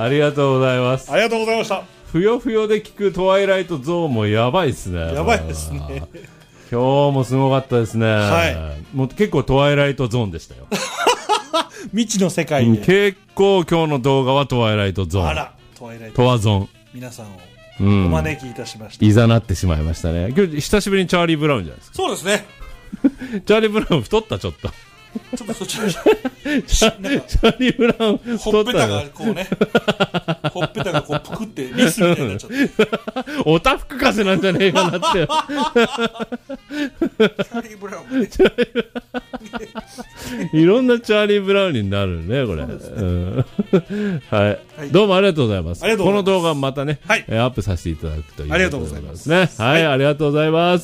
ありがとうございます。 ありがとうございました。 ふよふよで聞くトワイライトゾーンもやばいですね。 やばいですね。 今日もすごかったですね。 はい。 もう結構トワイライトゾーンでしたよ。 未知の世界で。 結構今日の動画はトワイライトゾーン。 あら、トワイライト。 トワゾーン。 皆さんをお招きいたしました。 いざなってしまいましたね。今日久しぶりにチャーリー・ブラウンじゃないですか。 そうですね。 チャーリー・ブラウン太ったちょっと。 ちょっとそちらに。 チャーリー・ブラウンほっぺたがこうね。ほっぺたがこうぷくってリスみたいになっちゃって。 おたふく風なんじゃねえかなってよ。 チャーリー・ブラウン。 いろんなチャーリー・ブラウンになるね、これ。はい。どうもありがとうございます。この動画またね、アップさせていただくという。 ありがとうございますね。はい、ありがとうございます。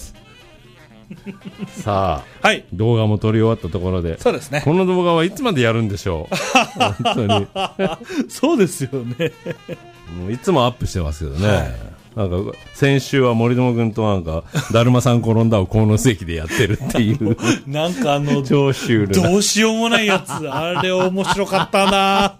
さあ、動画も撮り終わったところで、 そうですね。 この動画はいつまでやるんでしょう。本当に。 そうですよね。 いつもアップしてますけどね。なんか先週は森友君となんかだるまさん転んだを鴻巣駅でやってるっていうなんか超シュールなどうしようもないやつあれ面白かったな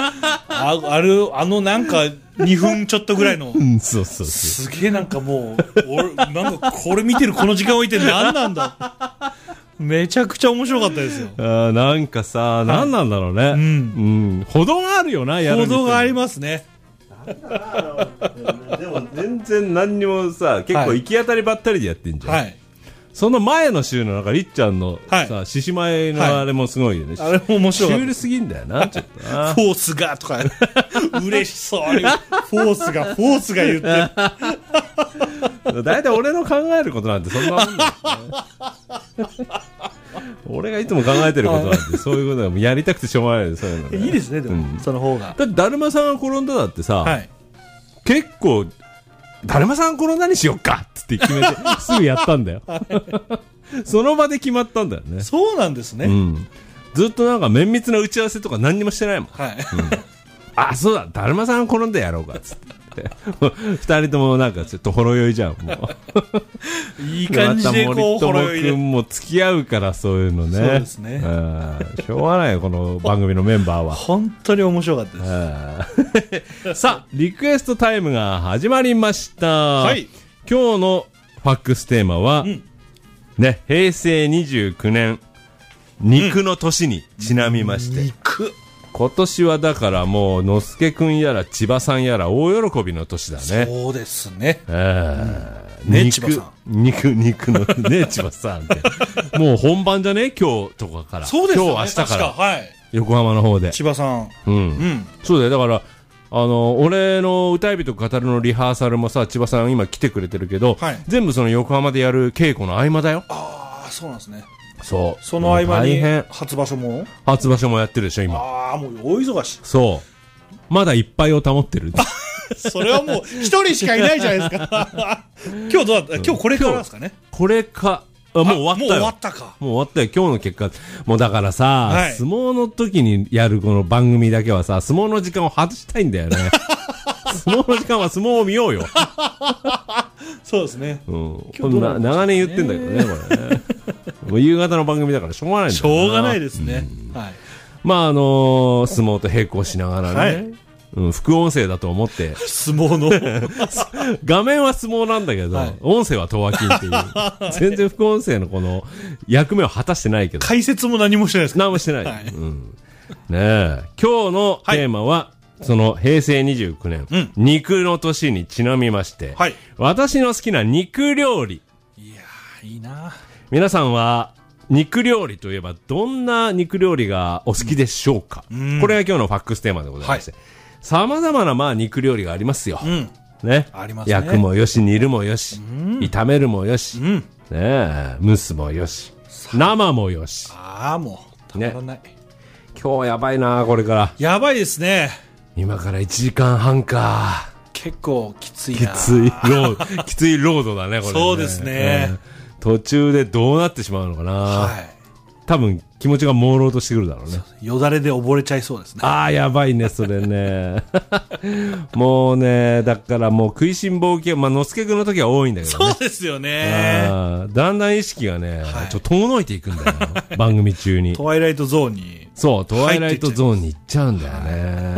なんか2分ちょっとぐらいのそうそうすげえなんかもう俺なんかこれ見てるこの時間置いて何なんだめちゃくちゃ面白かったですよ。 なんかさ、何なんだろうね。歩道があるよな、やるにしても。 歩道がありますね。 でも全然何にもさ、結構行き当たりばったりでやってんじゃん。はい、その前の週のなんかりっちゃんのさ、獅子舞のあれもすごいよね。 あれも面白い。 シュールすぎんだよな、ちょっとな。 フォースがとか、嬉しそうに、フォースが言ってる。だいたい俺の考えることなんてそんなもんだよね。俺がいつも考えてることなんてそういうことはやりたくてしょうがないです。そういうのね。 いいですね、でも、その方が。 だってだるまさんが転んだだってさ、結構だるまさん転んだにしよっかって決めてすぐやったんだよ。その場で決まったんだよね。 そうなんですね。 ずっとなんか綿密な打ち合わせとか何にもしてないもん。あ、そうだ、だるまさん転んでやろうかっつって。二人ともなんかちょっとほろ酔いじゃん。もういい感じでこうほろ酔いで。 森友君も付き合うからそういうのね。 そうですね。 しょうがないよこの番組のメンバーは。 本当に面白かったです。さあリクエストタイムが始まりました。はい。今日のファックステーマは、ね、平成29年肉の年にちなみまして。 肉。 今年はだからもうのすけくんやら千葉さんやら大喜びの年だね。 そうですね。 ね、千葉さん。肉のね、千葉さんって。もう本番じゃね今日とかから。 そうですね。 今日明日から。 はい。 横浜の方で。 千葉さん。 そうだよ。だから、俺の歌い人語るのリハーサルもさ、千葉さん今来てくれてるけど、全部その横浜でやる稽古の合間だよ。 ああ、そうなんですね。 そう。 その合間に初場所もやってるでしょ今。 ああ、もう大忙し。 そうまだいっぱいを保ってる。 それはもう一人しかいないじゃないですか。今日どうだった？今日これからですかね。 これかもう終わったよ。 もう終わったか。 もう終わったよ。今日の結果もうだからさ、相撲の時にやるこの番組だけはさ、相撲の時間を外したいんだよね。相撲の時間は相撲を見ようよ。 そうですね。 長年言ってんだけどね、これね。もう夕方の番組だからしょうがないんだよな。 しょうがないですね。はい。 まあ相撲と並行しながらね。副音声だと思って。 相撲の。 画面は相撲なんだけど、音声はトワキンっていう。全然副音声のこの役目を果たしてないけど。 解説も何もしてないですか？ 何もしてない。ねえ。今日のテーマは、その平成29年、肉の年にちなみまして、私の好きな肉料理。 いやー、いいな。 皆さんは肉料理といえばどんな肉料理がお好きでしょうか？これが今日のファックステーマでございまして、様々なまあ肉料理がありますよ。ね。 ありますね。 焼くもよし、煮るもよし、炒めるもよし、ねえ、蒸すもよし、生もよし。 ああ、もう、たまらない。 今日やばいな、これから。 やばいですね。 今から1時間半か。 結構きついな。 きついロードだね、これね。 そうですね。 途中でどうなってしまうのかな。はい。多分気持ちが朦朧としてくるだろうね。 よだれで溺れちゃいそうですね。 ああ、やばいね、それね。もうね、だからもう食いしん坊系、まあ、のすけくんの時は多いんだけどね。 そうですよね。 だんだん意識がね、ちょっと遠のいていくんだよ。番組中に。 トワイライトゾーンに。 そう、トワイライトゾーンに行っちゃうんだよね。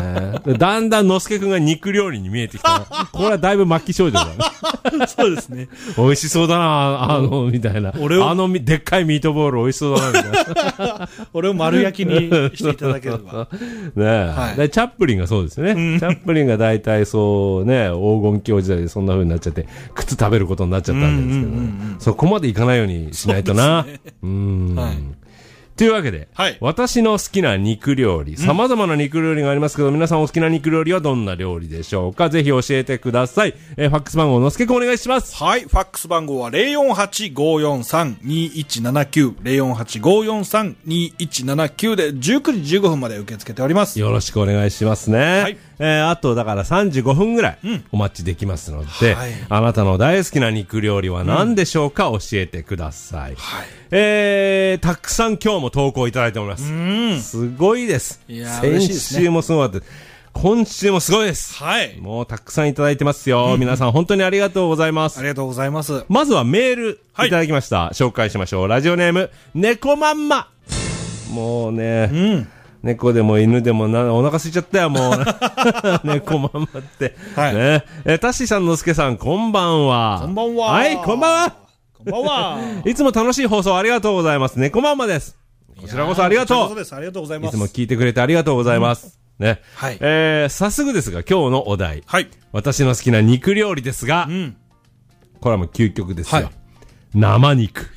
だんだんのすけくんが肉料理に見えてきた。これはだいぶ末期症状だね。 そうですね。 美味しそうだな、みたいな。でっかいミートボール美味しそうだな、みたいな。 俺を丸焼きにしていただければ。 ねえ、でチャップリンがそうですね。チャップリンが大体そうね、黄金期時代でそんな風になっちゃって、靴食べることになっちゃったんですけど、そこまでいかないようにしないとな。というわけで、私の好きな肉料理、様々な肉料理がありますけど、皆さんお好きな肉料理はどんな料理でしょうか？ぜひ教えてください。ファックス番号のすけくんお願いします。 はい、ファックス番号は 048-543-2179 048-543-2179 で19時15分まで受け付けております。 よろしくお願いしますね。あとだから35分ぐらいお待ちできますので、あなたの大好きな肉料理は何でしょうか？教えてください。たくさん今日も投稿いただいております。すごいです。先週もすごかったです。今週もすごいです。もうたくさんいただいてますよ。皆さん本当にありがとうございます。 ありがとうございます。 まずはメールいただきました。紹介しましょう。ラジオネーム、猫まんま。もうね、猫でも犬でもお腹空いちゃったよ、もう。猫まんまって。ね。タッシーさん、のすけさん、こんばんは。 こんばんは。 はい、こんばんは。こんばんは。いつも楽しい放送ありがとうございます。猫まんまです。こちらこそありがとう。 ありがとうございます。 いつも聞いてくれてありがとうございます。ね。早速ですが、今日のお題。私の好きな肉料理ですが、これはもう究極ですよ。生肉。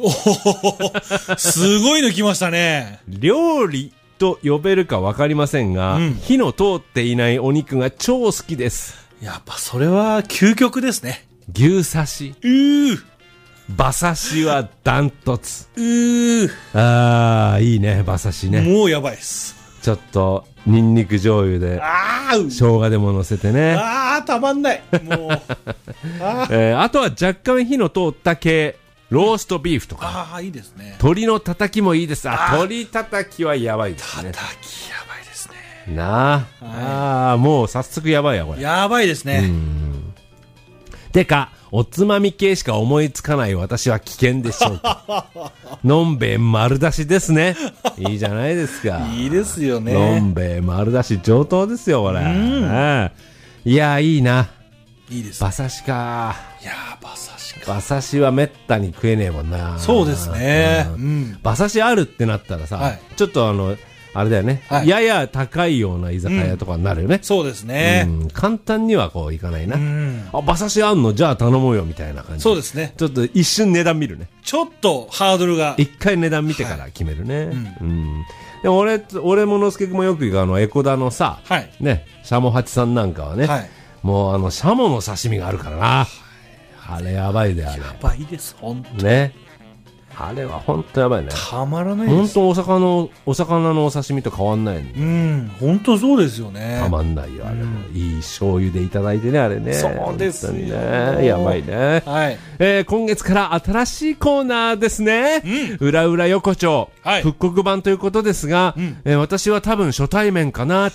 すごいの来ましたね。 料理と呼べるか分かりませんが、火の通っていないお肉が超好きです。 やっぱそれは究極ですね。 牛刺し、馬刺しはダントツ。あー、いいね、馬刺しね。 もうやばいです。 ちょっとニンニク醤油で生姜でも乗せてね。 たまんない。もうあとは若干火の通った系、ローストビーフとか。 いいですね。 鶏のたたきもいいです。鶏たたきはやばいですね。 たたきやばいですね。 なあ。もう早速やばいや、これ。 やばいですね。 てか、おつまみ系しか思いつかない私は危険でしょうか。のんべえ丸出しですね。いいじゃないですか。 いいですよね。 のんべえ丸出し上等ですよ、これ。いや、いいな。 いいです。 馬刺しか。 いや、馬刺しか。 馬刺しはめったに食えねえもんな。 そうですね。 馬刺しあるってなったらさ、ちょっとあれだよね、やや高いような居酒屋とかになるよね。 そうですね。 簡単にはこういかないな。馬刺しあんのじゃあ頼もうよみたいな感じ。 そうですね。 ちょっと一瞬値段見るね。 ちょっとハードルが。 一回値段見てから決めるね。でも俺ものすけくんもよく行くエコダのさ、ね、シャモハチさんなんかはね、もうシャモの刺身があるからな。あれやばいで、あれ。 やばいです、ほんと。 ね。あれは本当やばいね。 たまらないです。 本当お魚のお刺身と変わんないね。 本当そうですよね。 たまんないよ、あれも。いい醤油でいただいてね、あれね。 そうですよね。やばいね。今月から新しいコーナーですね。裏裏横丁。復刻版ということですが、私は多分初対面かな、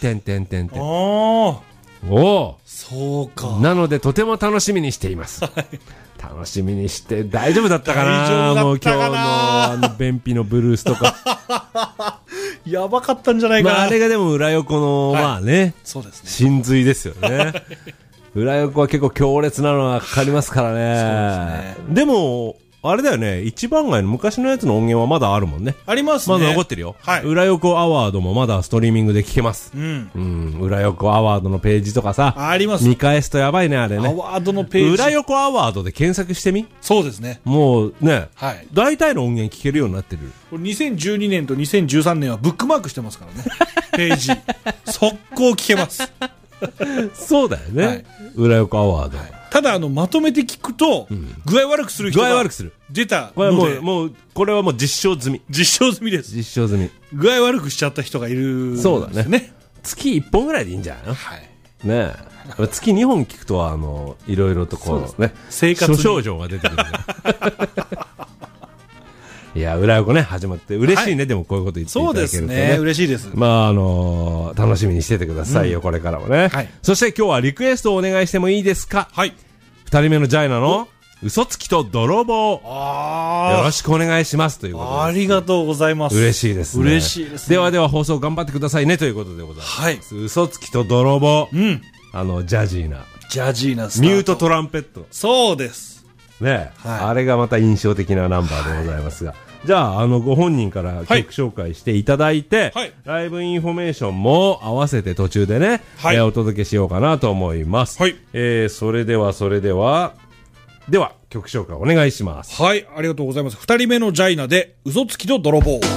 そうか。 なのでとても楽しみにしています。楽しみにして大丈夫だったかな。もう今日の便秘のブルースとかやばかったんじゃないかな。 あれがでも裏横のまあね、 そうですね、 真髄ですよね。裏横は結構強烈なのがかかりますからね。でもあれだよね、一番街の昔のやつの音源はまだあるもんね。 ありますね。 まだ残ってるよ。裏横アワードもまだストリーミングで聴けます。裏横アワードのページとかさ、 あります。 見返すとやばいね、あれね。 アワードのページ。 裏横アワードで検索してみ。 そうですね。 もうね、大体の音源聴けるようになってる。 これ2012年と2013年はブックマークしてますからね。ページ。速攻聴けます。 そうだよね。裏横アワード。 ただまとめて聞くと、具合悪くする人が出たので、 これはもう実証済み。 実証済みです。 実証済み。 具合悪くしちゃった人がいるんですね。 そうだね。月1本ぐらいでいいんじゃないの。ねえ。月2本聞くといろいろとこうね、 生活諸症状が出てくる。いや、裏横ね、始まって嬉しいね。でもこういうこと言っていただけるとね。そうですね、 嬉しいです。 まあ楽しみにしててくださいよ、これからもね。そして今日はリクエストをお願いしてもいいですか。2人目のジャイナの嘘つきと泥棒。よろしくお願いしますということで。 ありがとうございます。 嬉しいですね。 嬉しいですね。 ではでは放送頑張ってくださいねということでございます。 はい。 嘘つきと泥棒。 うん。 ジャジーな。 ジャジーなスタート。 ミュートトランペット。 そうです。 ね、 はい、 あれがまた印象的なナンバーでございますが。じゃあ、ご本人から曲紹介していただいて、 はい、 ライブインフォメーションも合わせて途中でね、はい、お届けしようかなと思います。 はい。 それでは、曲紹介お願いします。 はい、ありがとうございます。二人目のジャイナで、嘘つきと泥棒。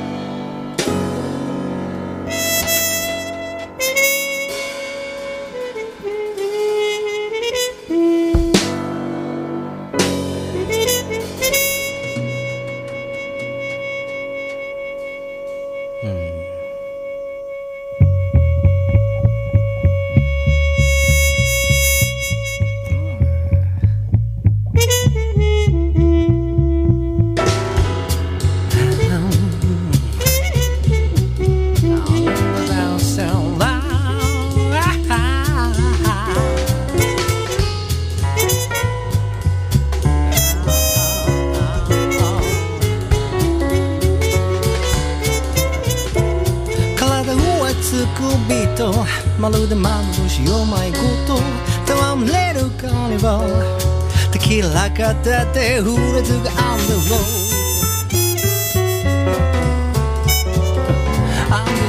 まるで眩しよまいこと戯れるカーニバルテキーラ片手フレーズが on the road on the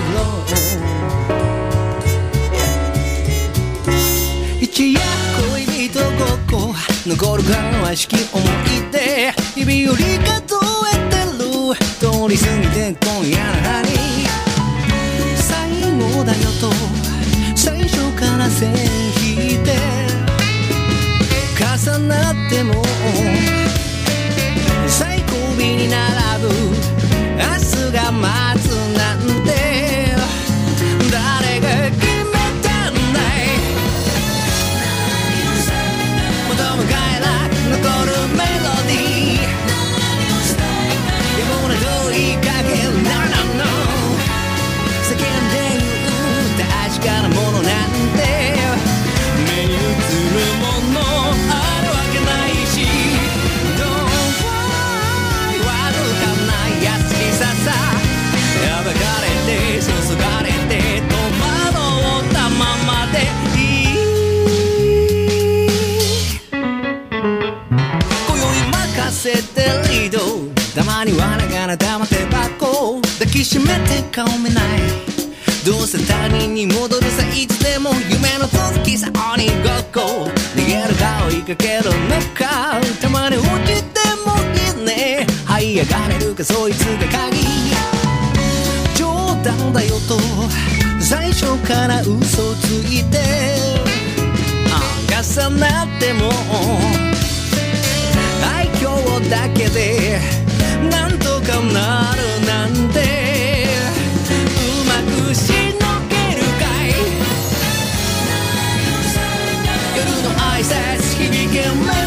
road 一夜恋人ごっこ残るからはしき思い出日々より数えてる通り過ぎて今夜の何最後だよと最初から線引いて重なっても最後尾に並ぶ明日が待つなんて誰が決めたんだい求む快楽残るメロディー野暮な問いかけるならの世間で確かなものなんて目に映るものあるわけないし Don't fly わずかな優しささ暴かれて注がれて戸惑ったままでいい今宵任せてリードたまにはながら黙ってばっこ抱きしめて顔見ないどうせ他人に戻るさいつでも夢の続きさ鬼ごっこ逃げるか追いかけるのかたまに落ちてもいいね這い上がれるかそいつが鍵冗談だよと最初から嘘ついて重なっても愛嬌だけでなんとかなるなんてしのげるかい夜の挨拶響けメロディー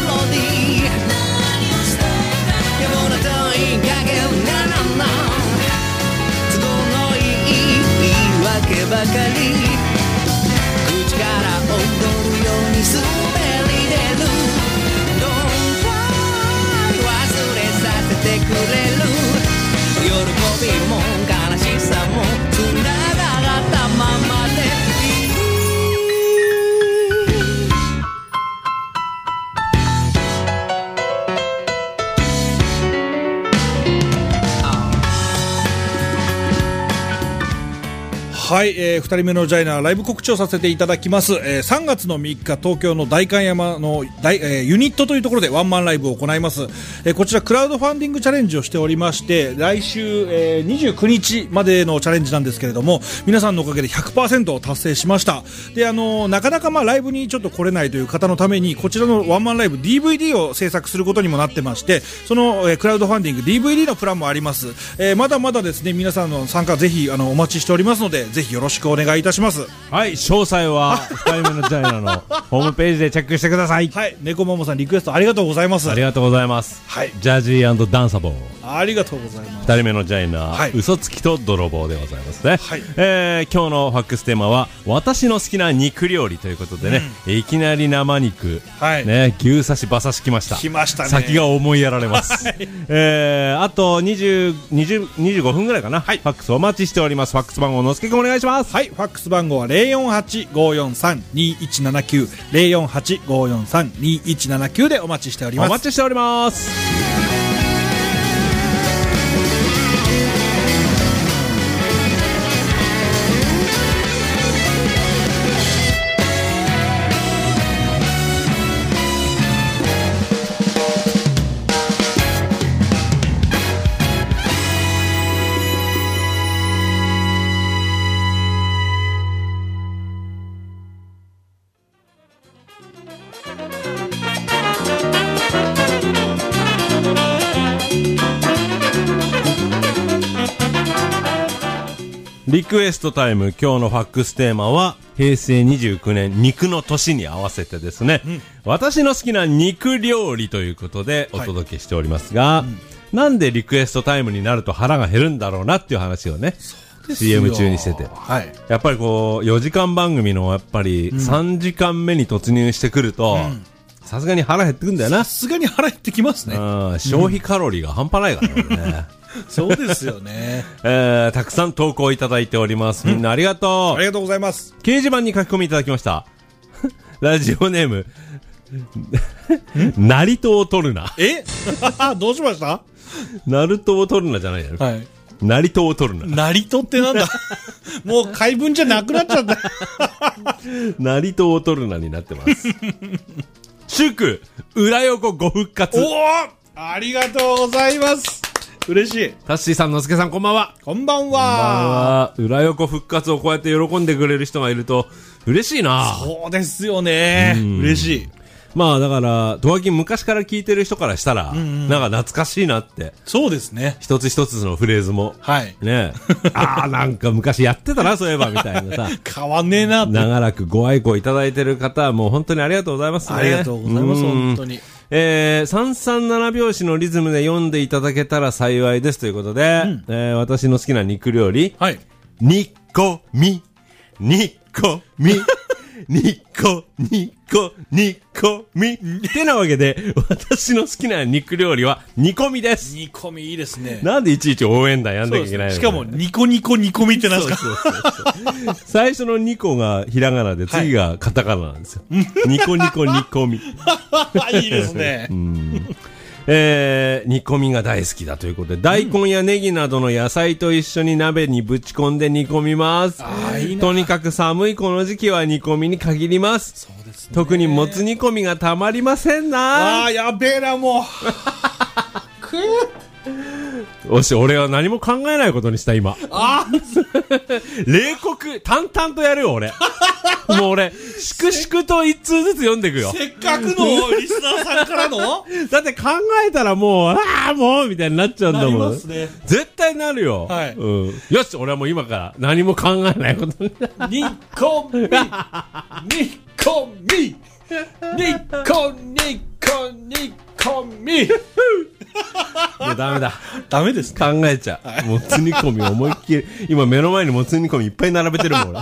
野暮な問いかけるならな都合のいい言い訳ばかり口から踊るように滑り出る Don't fly 忘れさせてくれる喜びも悲しさもつながったままでいいはい、2人目のジャイナーライブ告知をさせていただきます、3月の3日東京の代官山のユニットというところでワンマンライブを行います、こちらクラウドファンディングチャレンジをしておりまして来週、29日までのチャレンジなんですけれども皆さんのおかげで 100% を達成しました。でなかなかライブにちょっと来れないという方のためにこちらのワンマンライブ DVD を制作することにもなってましてその、クラウドファンディング DVD のプランもあります、まだまだですね皆さんの参加ぜひお待ちしておりますのでぜひよろしくお願いいたします。 はい、詳細は2人目のジャイナのホームページでチェックしてください。 はい、猫ママさんリクエストありがとうございます。 ありがとうございます。 はい、 ジャジー&ダンサボー、 ありがとうございます。 2人目のジャイナ、 はい、 嘘つきと泥棒でございますね。 はい、 今日のファックステーマは私の好きな肉料理ということでね、いきなり生肉、 はい、 ね、牛刺し馬刺し来ました。 来ましたね。 先が思いやられます。はい、あと25分ぐらいかな、はい、ファックスお待ちしております。ファックス番号のすけくんお願いします。 はい、ファックス番号は 048-543-2179 048-543-2179 でお待ちしております。 お待ちしております。リクエストタイム、今日のファックステーマは平成29年肉の年に合わせてですね、私の好きな肉料理ということでお届けしておりますが、なんでリクエストタイムになると腹が減るんだろうなっていう話をね、CM 中にしてて、 はい、 やっぱりこう4時間番組のやっぱり3時間目に突入してくると、さすがに腹減ってくんだよな。 さすがに腹減ってきますね。 消費カロリーが半端ないからね。 そうですよね。 たくさん投稿いただいております。みんなありがとう。 ありがとうございます。 掲示板に書き込みいただきました。ラジオネーム、ナリトを取るな。 どうしました？ ナルトを取るなじゃないよ。 はい。 ナリトを取るな。 ナリトってなんだ？もう回文じゃなくなっちゃった。 ナリトを取るなになってます。祝、裏横ご復活。 おー！ありがとうございます。嬉しい。 タッシーさん、のすけさん、こんばんは。 こんばんは。 裏横復活をこうやって喜んでくれる人がいると嬉しいな。 そうですよね。嬉しい。 まあだからトワキン昔から聞いてる人からしたら、なんか懐かしいなって。 そうですね。 一つ一つのフレーズも、 はいね、なんか昔やってたなそういえばみたいなさ。 変わんねえなって。 長らくご愛顧いただいてる方はもう本当にありがとうございますね。 ありがとうございます。本当に。 337拍子のリズムで読んでいただけたら幸いですということで、私の好きな肉料理、 はい、 煮込み、煮込み、煮込みってなわけで、私の好きな肉料理は煮込みです。 煮込みいいですね。 なんでいちいち応援団やんなきゃいけないの？ しかもニコニコ煮込みってなんですか？ そう最初の2個がひらがなで、次がカタカナなんですよ。ニコニコ煮込み。 いいですね。 煮込みが大好きだということで、大根やネギなどの野菜と一緒に鍋にぶち込んで煮込みます。とにかく寒いこの時期は煮込みに限ります。 そうですね。 特にもつ煮込みがたまりませんな。 やべえな、もう。 おし、俺は何も考えないことにした今。冷酷、淡々とやるよ俺。もう俺、粛々と一通ずつ読んでいくよ。 せっかくのリスナーさんからのだって考えたらもう、もうみたいになっちゃうんだもん。 なりますね。 絶対なるよ。 はい。 よし、俺はもう今から何も考えないことに。 煮込み煮込みもうダメだ。 ダメですか。考えちゃう。もつ煮込み思いっきり。今目の前にもつ煮込みいっぱい並べてるもん俺。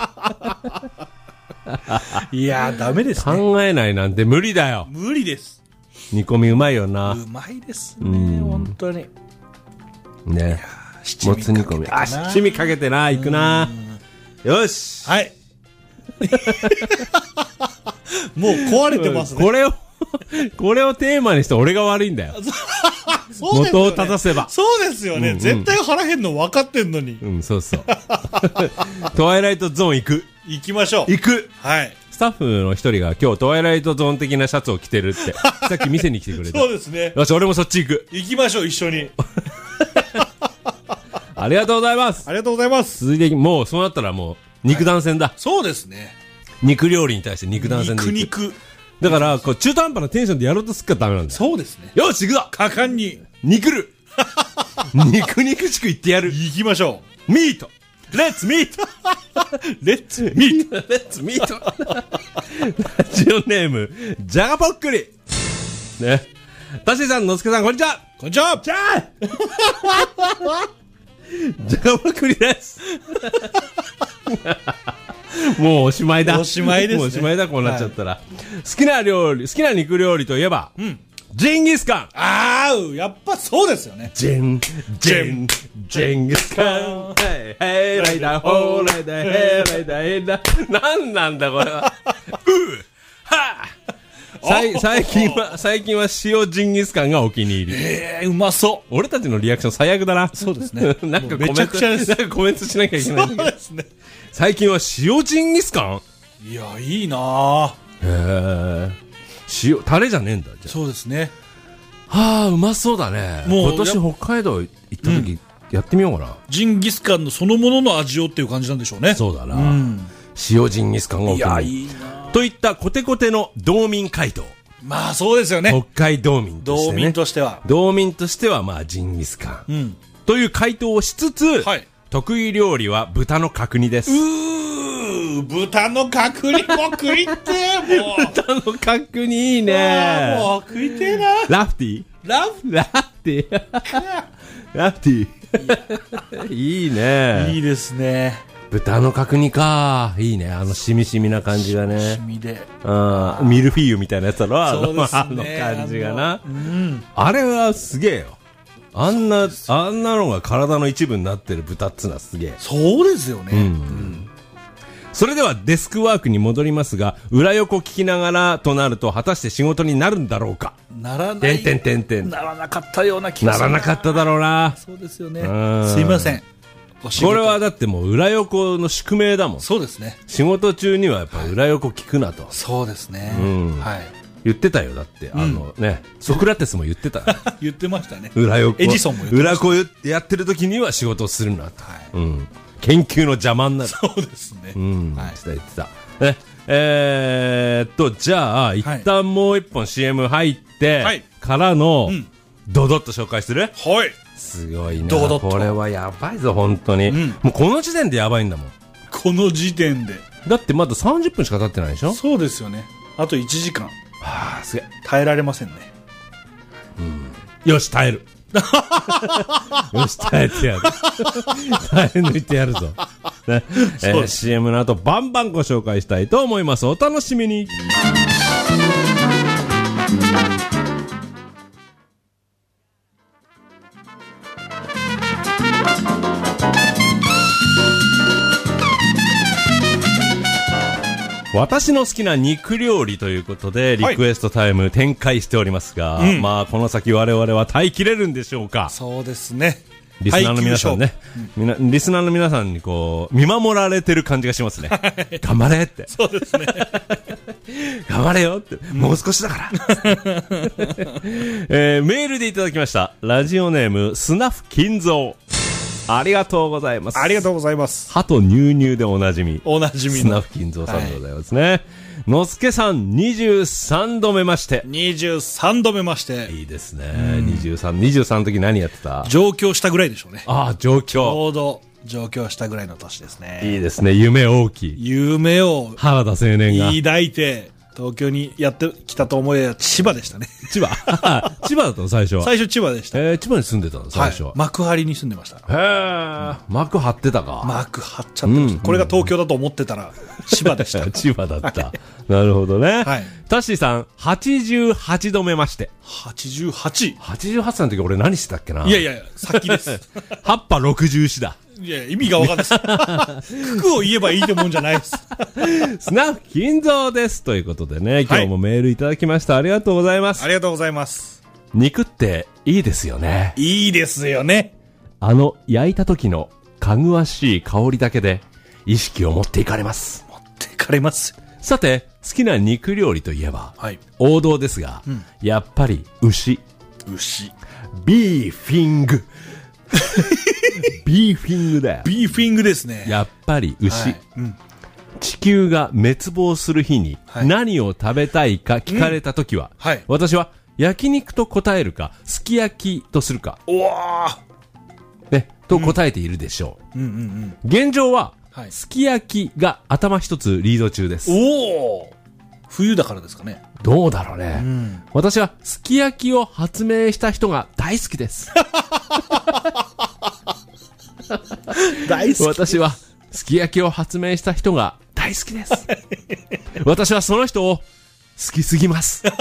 いやー、ダメですね。 考えないなんて無理だよ。 無理です。 煮込みうまいよな。 うまいですね、本当に。 ね。もつ煮込み。七味かけてな、いくな。よし。 はい。もう壊れてますね。 これをテーマにして俺が悪いんだよ。元を正せば。 そうですよね。絶対腹減んの分かってんのに。 そうそう。トワイライトゾーン行く。 行きましょう。 行く。 はい。 スタッフの一人が今日トワイライトゾーン的なシャツを着てるって、さっき店に来てくれた。 そうですね。 よし、俺もそっち行く。 行きましょう、一緒に。 ありがとうございます。 ありがとうございます。 続いて、もうそうなったらもう、肉弾戦だ。 そうですね。 肉料理に対して肉弾戦で。 肉。 だから、こう、中途半端なテンションでやろうとすっからダメなんだよ。 そうですね。 よし、行くぞ。 果敢に。 肉る。肉しく言ってやる。 行きましょう。ミート。 レッツミートレッツミートレッツミートラジオネーム、じゃがぽっくり。ね。たしさん、のすけさん、こんにちは。 こんにちは。 じゃあじゃがぽっくりです。もうおしまいだ。 おしまいですね。 もうおしまいだ、こうなっちゃったら。好きな肉料理といえば、ジンギスカン。 あー、やっぱそうですよね。 ジンギスカン。ヘイライダー、ホーライダー、ヘイライダー、ヘイラー。なんなんだ、これは。はぁ最近は塩ジンギスカンがお気に入り。 うまそう。 俺たちのリアクション最悪だな。 そうですね。 なんかめちゃくちゃです。 なんかコメントしなきゃいけない。 そうですね。 最近は塩ジンギスカン？ いや、いいなぁ。 へぇ。タレじゃねえんだ、じゃあ。 そうですね。 はぁ、うまそうだね。 もう今年北海道行った時、やってみようかな。 ジンギスカンのそのものの味をっていう感じなんでしょうね。 そうだな。塩ジンギスカンがお気に入り。 いや、いいなぁ。 といったコテコテの道民回答。 まあそうですよね。 北海道民としてね。 道民としては。 道民としては、まあ、ジンギスカン。という回答をしつつ、 はい、 得意料理は豚の角煮です。 豚の角煮も食いてえ、もう。 豚の角煮いいね。 もう食いてえな。 ラフティラフティいいね。 いいですね。 豚の角煮か。いいね。しみしみな感じがね。 しみで。 ミルフィーユみたいなやつだろ。 そうですね。 あの感じがな。あれはすげえよ。あんなのが体の一部になってる豚っつうのはすげえ。 そうですよね。 それではデスクワークに戻りますが、裏横聞きながらとなると果たして仕事になるんだろうか。 ならない。ならなかったような気がする。 ならなかっただろうな。 そうですよね。すいません。 これはだってもう裏横の宿命だもん。 そうですね。 仕事中にはやっぱ裏横聞くなと。 そうですね。はい。 言ってたよ。だってソクラテスも言ってた。 言ってましたね。 裏横。 エジソンも言ってました。 裏横やってる時には仕事をするなと。研究の邪魔になる。 そうですね。 言ってた。じゃあ一旦もう一本 CM 入ってからのドドッと紹介する。 はい。 すごいな。これはやばいぞ本当に。もうこの時点でやばいんだもん。 この時点で。 だってまだ30分しか経ってないでしょ。 そうですよね。あと1時間。 はあ、すげえ。 耐えられませんね。 よし、耐える。よし、耐えてやる。耐え抜いてやるぞ。ねCM の後、バンバンご紹介したいと思います。お楽しみに。私の好きな肉料理ということでリクエストタイム展開しておりますが、まあこの先我々は耐えきれるんでしょうか。 そうですね。 リスナーの皆さんね、リスナーの皆さんにこう見守られてる感じがしますね。頑張れって。 そうですね。 頑張れよって、もう少しだから。メールでいただきました。ラジオネームスナフ金蔵。ありがとうございます。 ありがとうございます。 歯と乳乳でおなじみ。 おなじみの。 スナフ金蔵さんでございますね。のすけさん、23度目まして。 23度目まして。 いいですね。23の時何やってた？ 上京したぐらいでしょうね。 ああ、上京。 ちょうど上京したぐらいの年ですね。 いいですね。夢大きい。 夢を原田青年が抱いて、東京にやってきたと思えば千葉でしたね。 千葉千葉だったの最初は。 最初千葉でした。 千葉に住んでたの最初は。 幕張に住んでました。 へえ、幕張ってたか。 幕張っちゃってました。これが東京だと思ってたら千葉でした。 千葉だった。なるほどね。タッシーさん、88度目まして。88歳の時俺何してたっけな。 いやいや、先です。 葉っぱ64だ。 いや、意味がわかんないです。服を言えばいいってもんじゃないです。 スナフ金蔵です。ということでね、今日もメールいただきました。ありがとうございます。 ありがとうございます。 肉っていいですよね。 いいですよね。 焼いた時のかぐわしい香りだけで意識を持っていかれます。 持っていかれます。 さて、好きな肉料理といえば、王道ですが、やっぱり牛。ビーフィング。ビーフィングだよ。 ビーフィングですね。 やっぱり牛。地球が滅亡する日に何を食べたいか聞かれたときは、私は焼肉と答えるか、すき焼きとするか。 おわね、 と答えているでしょう。 うんうんうん。 現状は、 はいすき焼きが頭一つリード中です。 おお。冬だからですかね。 どうだろうね。 うん。 私はすき焼きを発明した人が大好きです。 大好き。 私はすき焼きを発明した人が大好きです。私はその人を好きすぎます。 好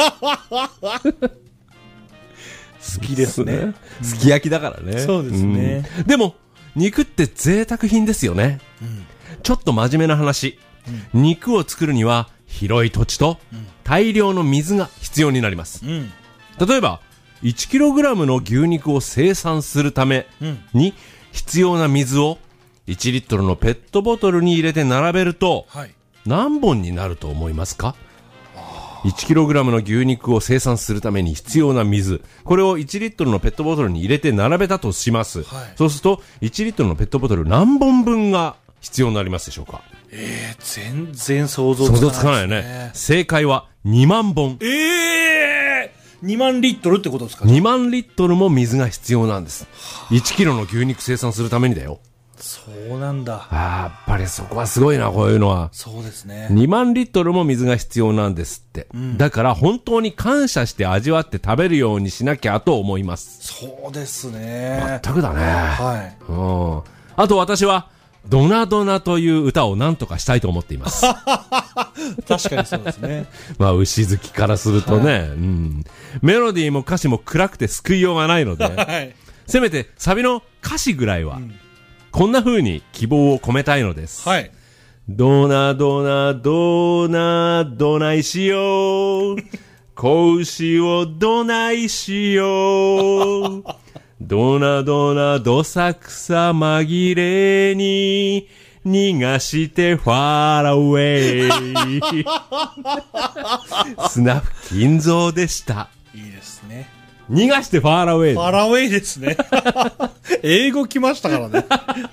きですね。 すき焼きだからね。 そうですね。 でも、肉って贅沢品ですよね。ちょっと真面目な話。肉を作るには広い土地と大量の水が必要になります。 うん。 例えば、1kg の牛肉を生産するために必要な水を1リットルのペットボトルに入れて並べるとはい。 何本になると思いますか？ 1kg の牛肉を生産するために必要な水、これを1リットルのペットボトルに入れて並べたとします。 はい、 そうすると1リットルのペットボトル何本分が必要になりますでしょうか？ 全然想像つかない、 想像つかないよね。正解は2万本。 2万リットルってことですかね。 2万リットルも水が必要なんです。1キロの牛肉生産するためにだよ。 そうなんだ。 やっぱりそこはすごいな、こういうのは。 そうですね。 2万リットルも水が必要なんですって。だから本当に感謝して味わって食べるようにしなきゃと思います。 そうですね。 全くだね。 はい。 あと私は、ドナドナという歌を何とかしたいと思っています。 確かにそうですね。 まあ、牛好きからするとね、メロディーも歌詞も暗くて救いようがないので、 はい、 せめてサビの歌詞ぐらいは、こんな風に希望を込めたいのです。 はい。 ドナドナドナどないしよう。子牛をどないしよう。ドナドナどさくさ紛れに逃がしてファーラウェイ。スナフ金蔵でした。 いいですね。 逃がしてファーラウェイ。 ファーラウェイですね。英語来ましたからね。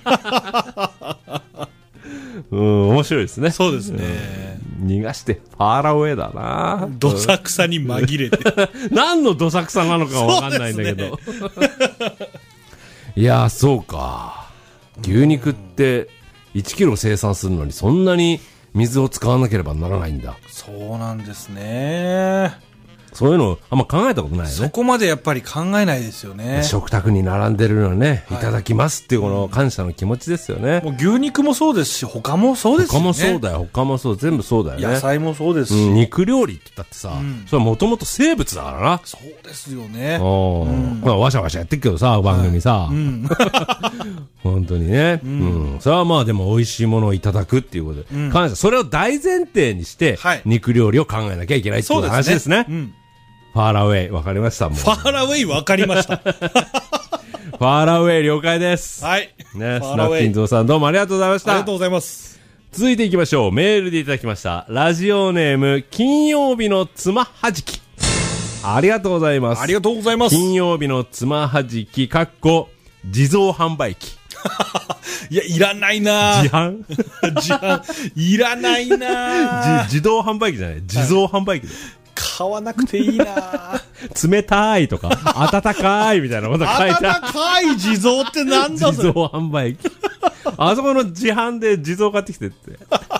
面白いですね。 そうですね。 逃がしてファーラウェイだな。 どさくさに紛れて。 何のどさくさなのかわかんないんだけど。いやー、そうか。牛肉って1キロ生産するのにそんなに水を使わなければならないんだ。 そうなんですね。 そういうのあんま考えたことないよね。 そこまでやっぱり考えないですよね。 食卓に並んでるのね、いただきますっていうこの感謝の気持ちですよね。 もう牛肉もそうですし、他もそうですよね。 他もそうだよ、他もそう、全部そうだよね。 野菜もそうですし。 肉料理って言ったってさ、それはもともと生物だからな。 そうですよね。 まあ、わしゃわしゃやってるけどさ、番組さ。本当にね。それはまあでも美味しいものをいただくっていうことで、感謝。それを大前提にして、肉料理を考えなきゃいけないっていう話ですね。ファーラウェイ、わかりましたもん。 ファーラウェイわかりました。ファーラウェイ了解です。 はい。 ね、スナッキンゾーさんどうもありがとうございました。 ありがとうございます。 続いていきましょう。メールでいただきました。ラジオネーム、金曜日のつまはじき。ありがとうございます。 ありがとうございます。 金曜日のつまはじき、かっこ、自動販売機。 いや、いらないな自販自販。いらないな自動販売機じゃない。自動販売機で。 買わなくていいな冷たいとか、温かいみたいなこと書いてある。 温かい地蔵ってなんだ自動販売機。あそこの自販で地蔵買ってきてって。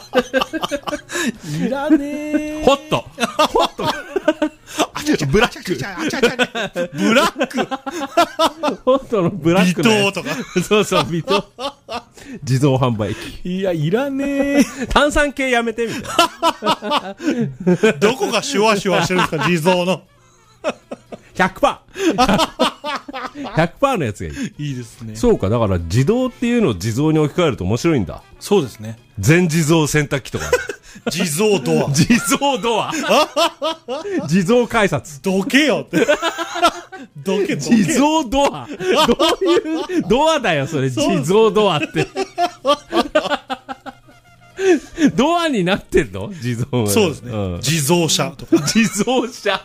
いらねホットブラックブラックホットのブラック微糖とか。 そうそう、微糖。自動販売機。 いや、いらねえ。 炭酸系やめて、みたいな。 どこがシュワシュワしてるんですか、地蔵の。 100%。100% のやつがいい。 いいですね。 そうか、だから自動っていうのを地蔵に置き換えると面白いんだ。 そうですね。 全自動洗濯機とか。 地蔵ドア。 自動ドア。自動改札。 どけよって。どけ。 自動ドア。どういうドアだよ、それ。自動ドアって。ドアになってんの自動が。 そうですね。自動車とか。 自動車。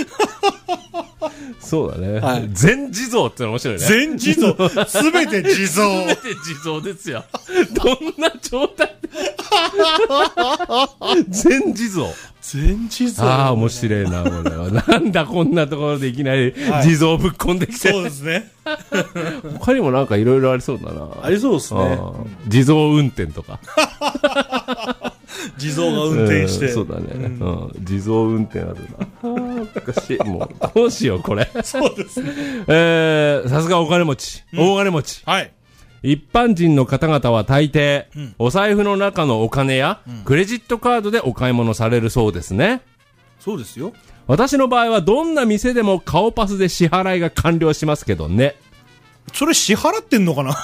そうだね。 はい、 全自動っての面白いね。 全自動。すべて自動。 すべて自動ですよ。どんな状態で。 全地蔵。 全地蔵。 ああ、面白いな、これは。なんだ、こんなところでいきなり地蔵ぶっこんできて。 そうですね。 他にもなんかいろいろありそうだな。 ありそうですね。 地蔵運転とか。 地蔵が運転して。 そうだね。地蔵運転あるな。おかしい。もう、どうしよう、これ。 そうですね。 さすがお金持ち。大金持ち。 はい。 一般人の方々は大抵、お財布の中のお金や、クレジットカードでお買い物されるそうですね。 そうですよ。 私の場合はどんな店でも顔パスで支払いが完了しますけどね。 それ支払ってんのかな。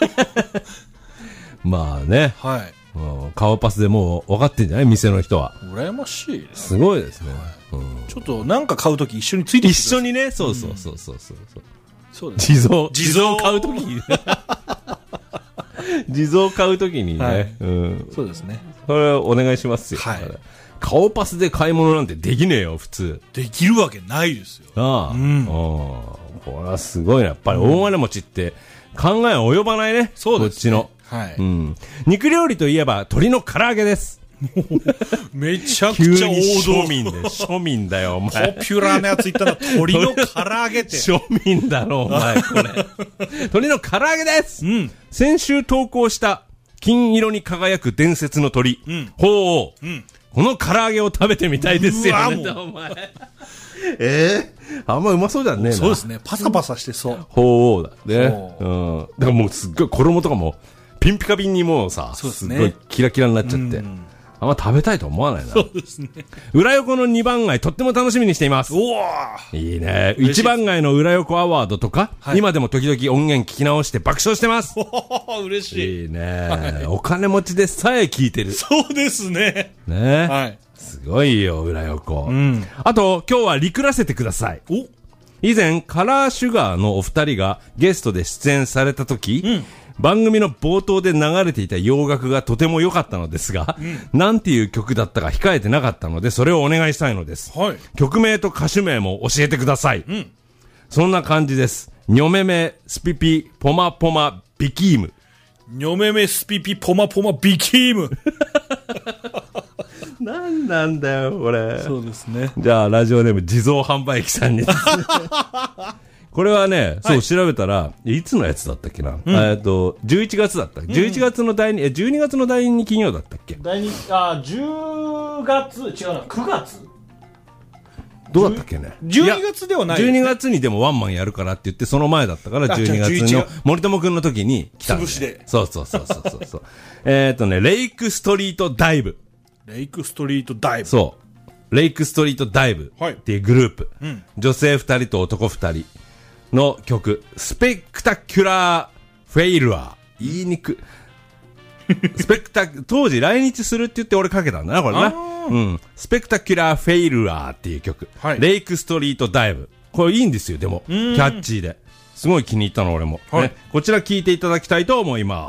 まあね。 はい。 顔パスでもう分かってんじゃない店の人は。 羨ましいです。 すごいですね。 ちょっとなんか買うとき一緒についてきてください。 一緒にね、そうそうそうそうそう。 そうです。 地蔵買うときに。地蔵買うときにね。 そうですね。 それお願いしますよ。 はい。 顔パスで買い物なんてできねえよ、普通。 できるわけないですよ。 ああ。これはすごいな。やっぱり大金持ちって考え及ばないね。 そうです。 こっちの。 はい。 肉料理といえば鶏の唐揚げです。 めちゃくちゃ王道。 庶民で、庶民だよ、お前。 ポピュラーなやつ言ったら鶏の唐揚げって。 庶民だろ、お前、これ。鶏の唐揚げです。先週投稿した金色に輝く伝説の鳥。ほう。この唐揚げを食べてみたいですよね、お前。あんまうまそうじゃんねえな。 そうですね。パサパサしてそう。 ほうだね。だからもうすっごい衣とかもピンピカピンにもうさ、すっごいキラキラになっちゃって。あんま食べたいと思わないな。 そうですね。 裏横の2番街とっても楽しみにしています。 おーいいね。1番街の裏横アワードとか、今でも時々音源聞き直して爆笑してます。 嬉しい。 いいね。お金持ちでさえ聞いてる。 そうですね。 ね。 はい。 すごいよ、裏横。あと、今日はリクらせてください。以前、カラーシュガーのお二人がゲストで出演された時、番組の冒頭で流れていた洋楽がとても良かったのですが、なんていう曲だったか控えてなかったので、それをお願いしたいのです。曲名と歌手名も教えてください。そんな感じです。ニョメメ、スピピ、ポマポマ、ビキーム。 ニョメメ、スピピ、ポマポマ、ビキーム。 なんなんだよ、これ。 そうですね。 じゃあ、ラジオネーム、地蔵販売機さんに。これはね、そう、調べたら、いつのやつだったっけな。11月だった。11月の第2、12月の第2金曜だったっけ。 10月、違うな、9月どうだったっけね。 12月ではない。 12月にでもワンマンやるからって言って、その前だったから、12月の森友くんの時に来た。 潰しで。 そう。レイクストリートダイブ。 レイクストリートダイブ。 そう。レイクストリートダイブっていうグループ。女性2人と男2人の曲。スペクタキュラーフェイルアー。言いにく。当時来日するって言って俺かけたんだな、これな。スペクタキュラーフェイルアーっていう曲。レイクストリートダイブ。これいいんですよ、でも。キャッチーで。すごい気に入ったの、俺も。こちら聴いていただきたいと思います。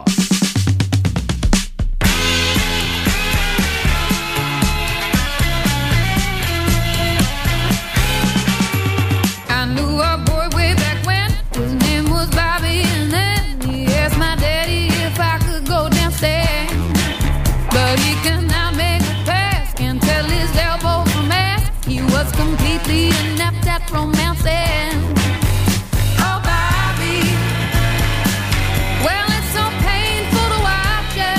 Completely inept at romancing. Oh, Bobby. Well, it's so painful to watch you.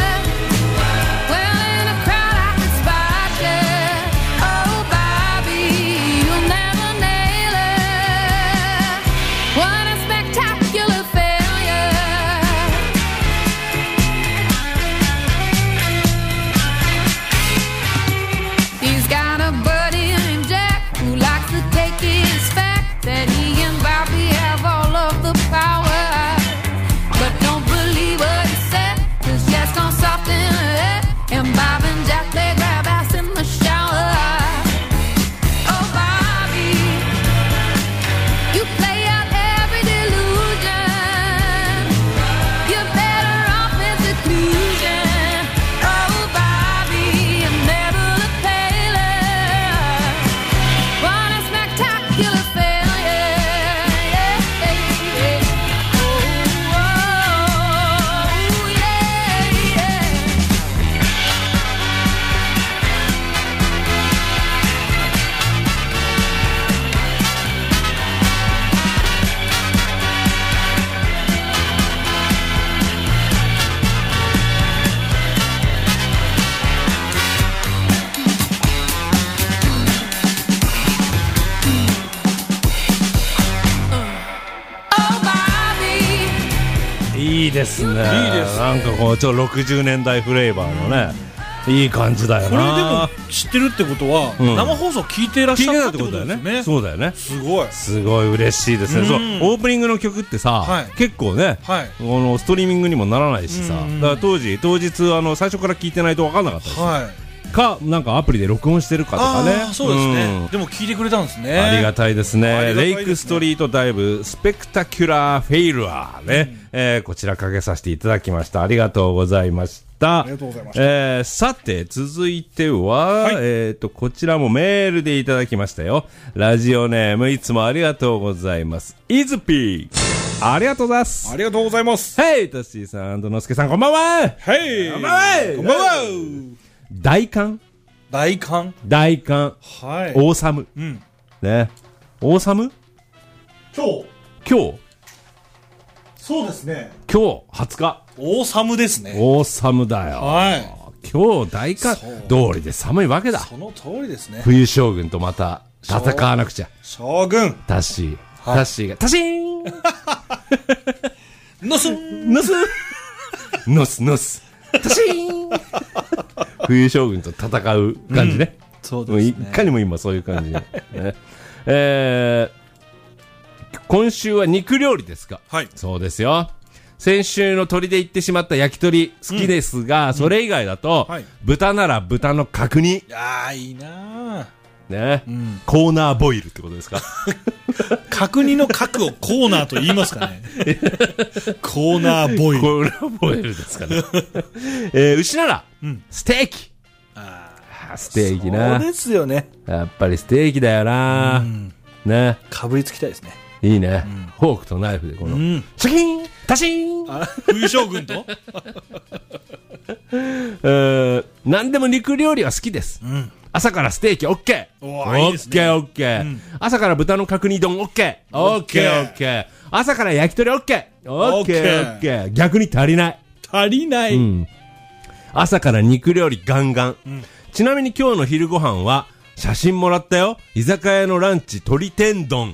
Well, in a crowd I could spot you. Oh, Bobby, you'll never nail it. What a spectacular failure. He's got a buddy named Jack who likes to take his facts ですね。 いいですねなんかこうちょっと60年代フレーバーのね、いい感じだよな。 これでも知ってるってことは、 うん生放送聞いてらっしゃったってことですよね。 そうだよね。 すごい。 すごい嬉しいですね。そう、オープニングの曲ってさ、 はい結構ね、 はいストリーミングにもならないしさ、 うんだから当日最初から聞いてないと分かんなかったです、 はい。 かなんかアプリで録音してるかとかね。 ああ、そうですね、 うんでも聞いてくれたんですね。 ありがたいですね。 ありがたいですねレイクストリートダイブスペクタキュラーフェイルアーね、こちらかけさせていただきました。ありがとうございました。 ありがとうございました。 さて続いては、 はいこちらもメールでいただきましたよ。ラジオネームいつもありがとうございます。イズピーありがとうございます。 ありがとうございます。 ヘイタッシーさんとのすけさんこんばんは。 はい。 こんばんは。 こんばんは。 大寒大寒。 大寒はい。 オーサムうん。 ね。オーサム今日。 今日そうですね。 今日20日大寒ですね。 オーサムだよ。 はい。 今日大寒そう通りで寒いわけだ。 その通りですね。 冬将軍とまた戦わなくちゃ。 将軍。 タッシー、 はいタッシーがタシーンのすノスノスノスタシーン冬将軍と戦う感じね。 そうもういかにも今そういう感じ、ね。今週は肉料理ですか。 はい。 そうですよ。先週の鳥で行ってしまった焼き鳥好きですが、それ以外だと、 はい豚なら豚の角煮、 いやー、いいなね、 んコーナーボイルってことですか。 ー。角煮の角をコーナーと言いますかね。コーナーボイル。 コーナーボイルですかね。牛なら、ステーキ。ステーキな。 そうですよね。 やっぱりステーキだよな。ね。 かぶりつきたいですね。 いいね。フォークとナイフでこの、シャキーンタシーンあ、冬将軍と何でも肉料理は好きです。朝からステーキ OK。 おーいいですね OK。朝から豚の角煮丼 OK。OK。朝から焼き鳥 OK。OK。逆に足りない。 足りない。 朝から肉料理ガンガン。ちなみに今日の昼ご飯は写真もらったよ。居酒屋のランチ鶏天丼。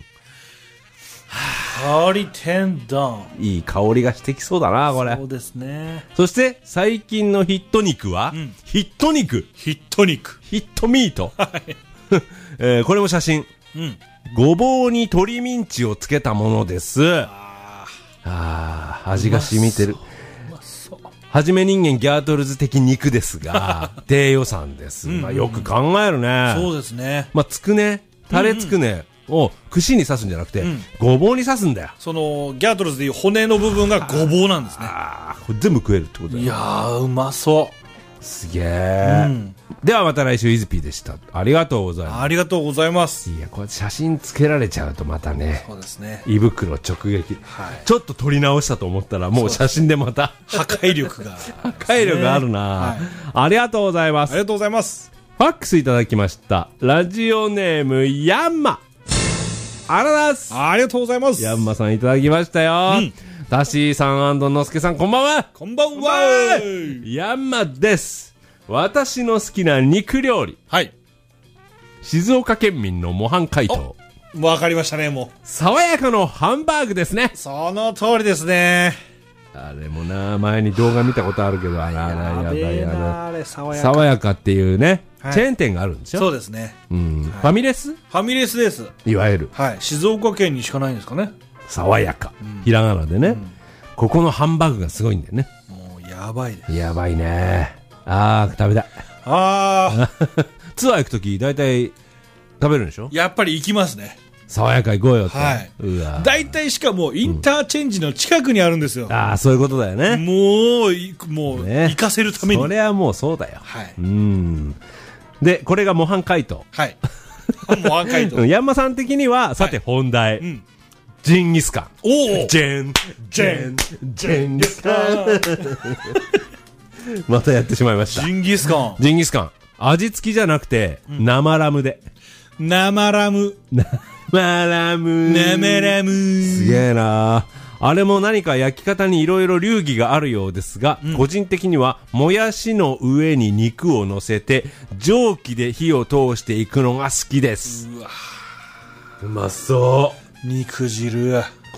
鶏天丼。 いい香りがしてきそうだな、これそ。うですね。 そして最近のヒット肉は、ヒット肉。 ヒット肉。 ヒットミート。これも写真。 うん。 ごぼうに鶏ミンチをつけたものです。味が染みてる。はじめ人間ギャートルズ的肉ですが、低予算です。まあ、よく考えるね。 そうですね。 まあ、つくね、タレつくねを串に刺すんじゃなくて、ごぼうに刺すんだよ。 その、ギャートルズでいう骨の部分がごぼうなんですね。 これ全部食えるってことだよ。 いやー、うまそすげえ、ではまた来週イズピーでした。ありがとうございまありがとうございます。 す。いや、これ写真つけられちゃうとまたね、 そうですね。 胃袋直撃、 はいちょっと撮り直したと思ったらもう写真でまた破壊力が。 破壊力あるな、 はいありがとうございます。 ありがとうございます。 ファックスいただきました。ラジオネームヤンマ。ありがとうございます。 ありがとうございます。 ヤンマさんいただきましたよ。タシーさんノスケさんこんばんは。 こんばんは。 ヤンマです。私の好きな肉料理。 はい。 静岡県民の模範解答。 わかりましたね、もう。 爽やかのハンバーグですね。 その通りですね。 あれもな、前に動画見たことあるけど、あらやべえやだな、あれ、爽やか。 爽やかっていうね、 はいチェーン店があるんですよ。 そうですね。 ファミレスファミレスです。 いわゆる。 はい。静岡県にしかないんですかね。 爽やか。ひらがなでね、ここのハンバーグがすごいんだよね。 もう、やばいです。 やばいね。食べたい。 あツアー行くとき、だいたい食べるんでしょ。 ー、やっぱり行きますね。 爽やか行こうよって。 はいうわ大体しかも、インターチェンジの近くにあるんですよ。 そういうことだよね。 もう、 ね行かせるために。 それはもうそうだよ。 はい。 で、これが模範解答。 はい。もう赤いと。 ヤンマさん的には、さて本題。 んジンギスカン。 おおジンギスカン。またやってしまいました。 ジンギスカン。 ジンギスカン。味付きじゃなくて、生ラムで。 生ラム。 生ラム。 生ラム。 すげえなあれも何か焼き方にいろいろ流儀があるようですが、個人的にはもやしの上に肉を乗せて蒸気で火を通していくのが好きです。うまそう。 肉汁。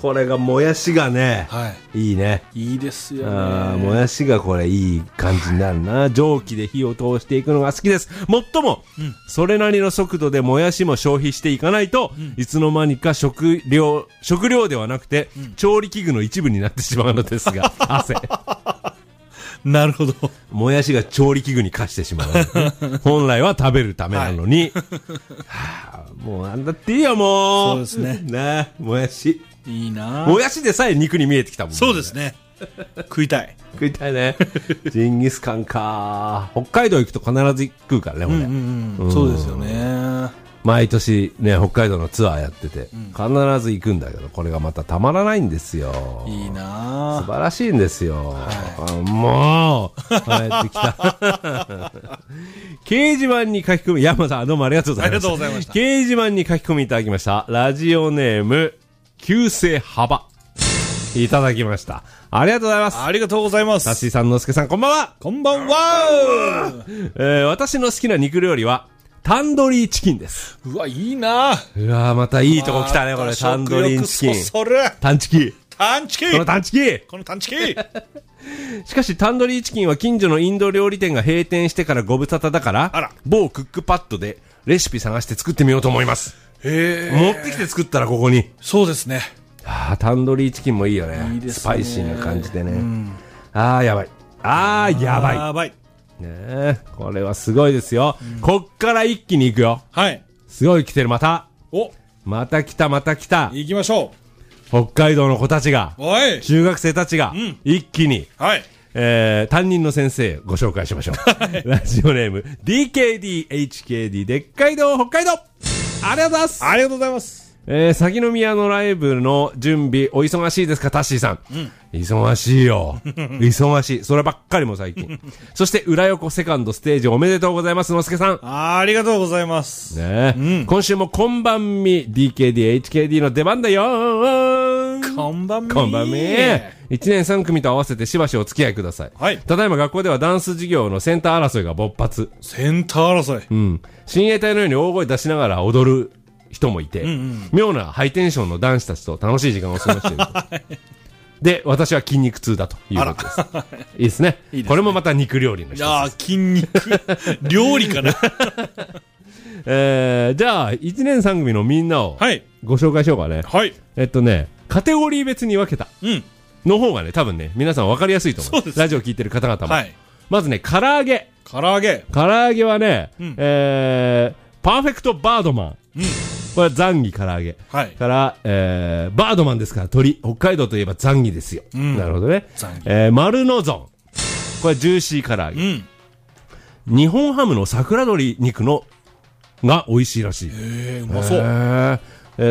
これがもやしがね、いいね。 いいですよね。 もやしがこれいい感じになるな。蒸気で火を通していくのが好きです。もっとも、それなりの速度でもやしも消費していかないと、いつの間にか食料ではなくて、調理器具の一部になってしまうのですが、汗。 なるほど。 もやしが調理器具に化してしまう。本来は食べるためなのに。もうなんだっていいよ、もう。 そうですね。 なあ、もやし。 いいな。 もやしでさえ肉に見えてきたもんね。 そうですね。食いたい。 食いたいね。ジンギスカンか。北海道行くと必ず食うからね、俺。 そうですよね。 毎年ね、北海道のツアーやってて、必ず行くんだけど、これがまたたまらないんですよ。 いいな素晴らしいんですよ。もう、帰ってきた。掲示板に書き込み、山さん、どうもありがとうございました。 ありがとうございました。 掲示板に書き込みいただきました。ラジオネーム、旧姓幅。いただきました。ありがとうございます。 ありがとうございます。 タッシーさん、のすけさん、こんばんは。 こんばんは。 私の好きな肉料理は、タンドリーチキンです。 うわ、いいな。 うわまたいいとこ来たね、これ。タンドリーチキン。タンチキ。 タンチキ。 このタンチキ。 このタンチキ。 しかし、タンドリーチキンは近所のインド料理店が閉店してからご無沙汰だから、某クックパッドでレシピ探して作ってみようと思います。持ってきて作ったらここに。 そうですね。 タンドリーチキンもいいよね。いいですね。スパイシーな感じでね。やばい。やばい。 やばい。 ねえ、これはすごいですよ。こっから一気に行くよ。 はい。 すごい来てる、また。 お、 また来た、また来た。 行きましょう。北海道の子たちが、中学生たちが、一気に、担任の先生ご紹介しましょう。ラジオネーム、DKDHKD、でっかい道北海道。ありがとうございます。 ありがとうございます。 鷺宮のライブの準備、お忙しいですか、タッシーさん。忙しいよ。忙しい。そればっかりも最近。そして、裏横セカンドステージおめでとうございます、のすけさん。 ありがとうございます。 ね今週もこんばんみ、DKDHKD の出番だよー。 こんばんみ。 こんばんみ。1年3組と合わせてしばしお付き合いください。 はい。 ただいま学校ではダンス授業のセンター争いが勃発。 センター争い。 親衛隊のように大声出しながら踊る人もいて、妙なハイテンションの男子たちと楽しい時間を過ごしていると。で、私は筋肉痛だということです。いいですね。これもまた肉料理の一つです。 いや筋肉料理かな。 じゃあ、1年3組のみんなをご紹介しようかね。 はい。 カテゴリー別に分けた。の方がね、多分ね、皆さん分かりやすいと思う。そうです。ラジオ聞いてる方々も。はい。まずね、唐揚げ。唐揚げはね、パーフェクトバードマン。これはザンギ唐揚げ。はい。から、バードマンですから鳥。北海道といえばザンギですよ。なるほどね。ザンギ。丸のゾン。これジューシー唐揚げ。日本ハムの桜鶏肉のが美味しいらしい。 うまそう。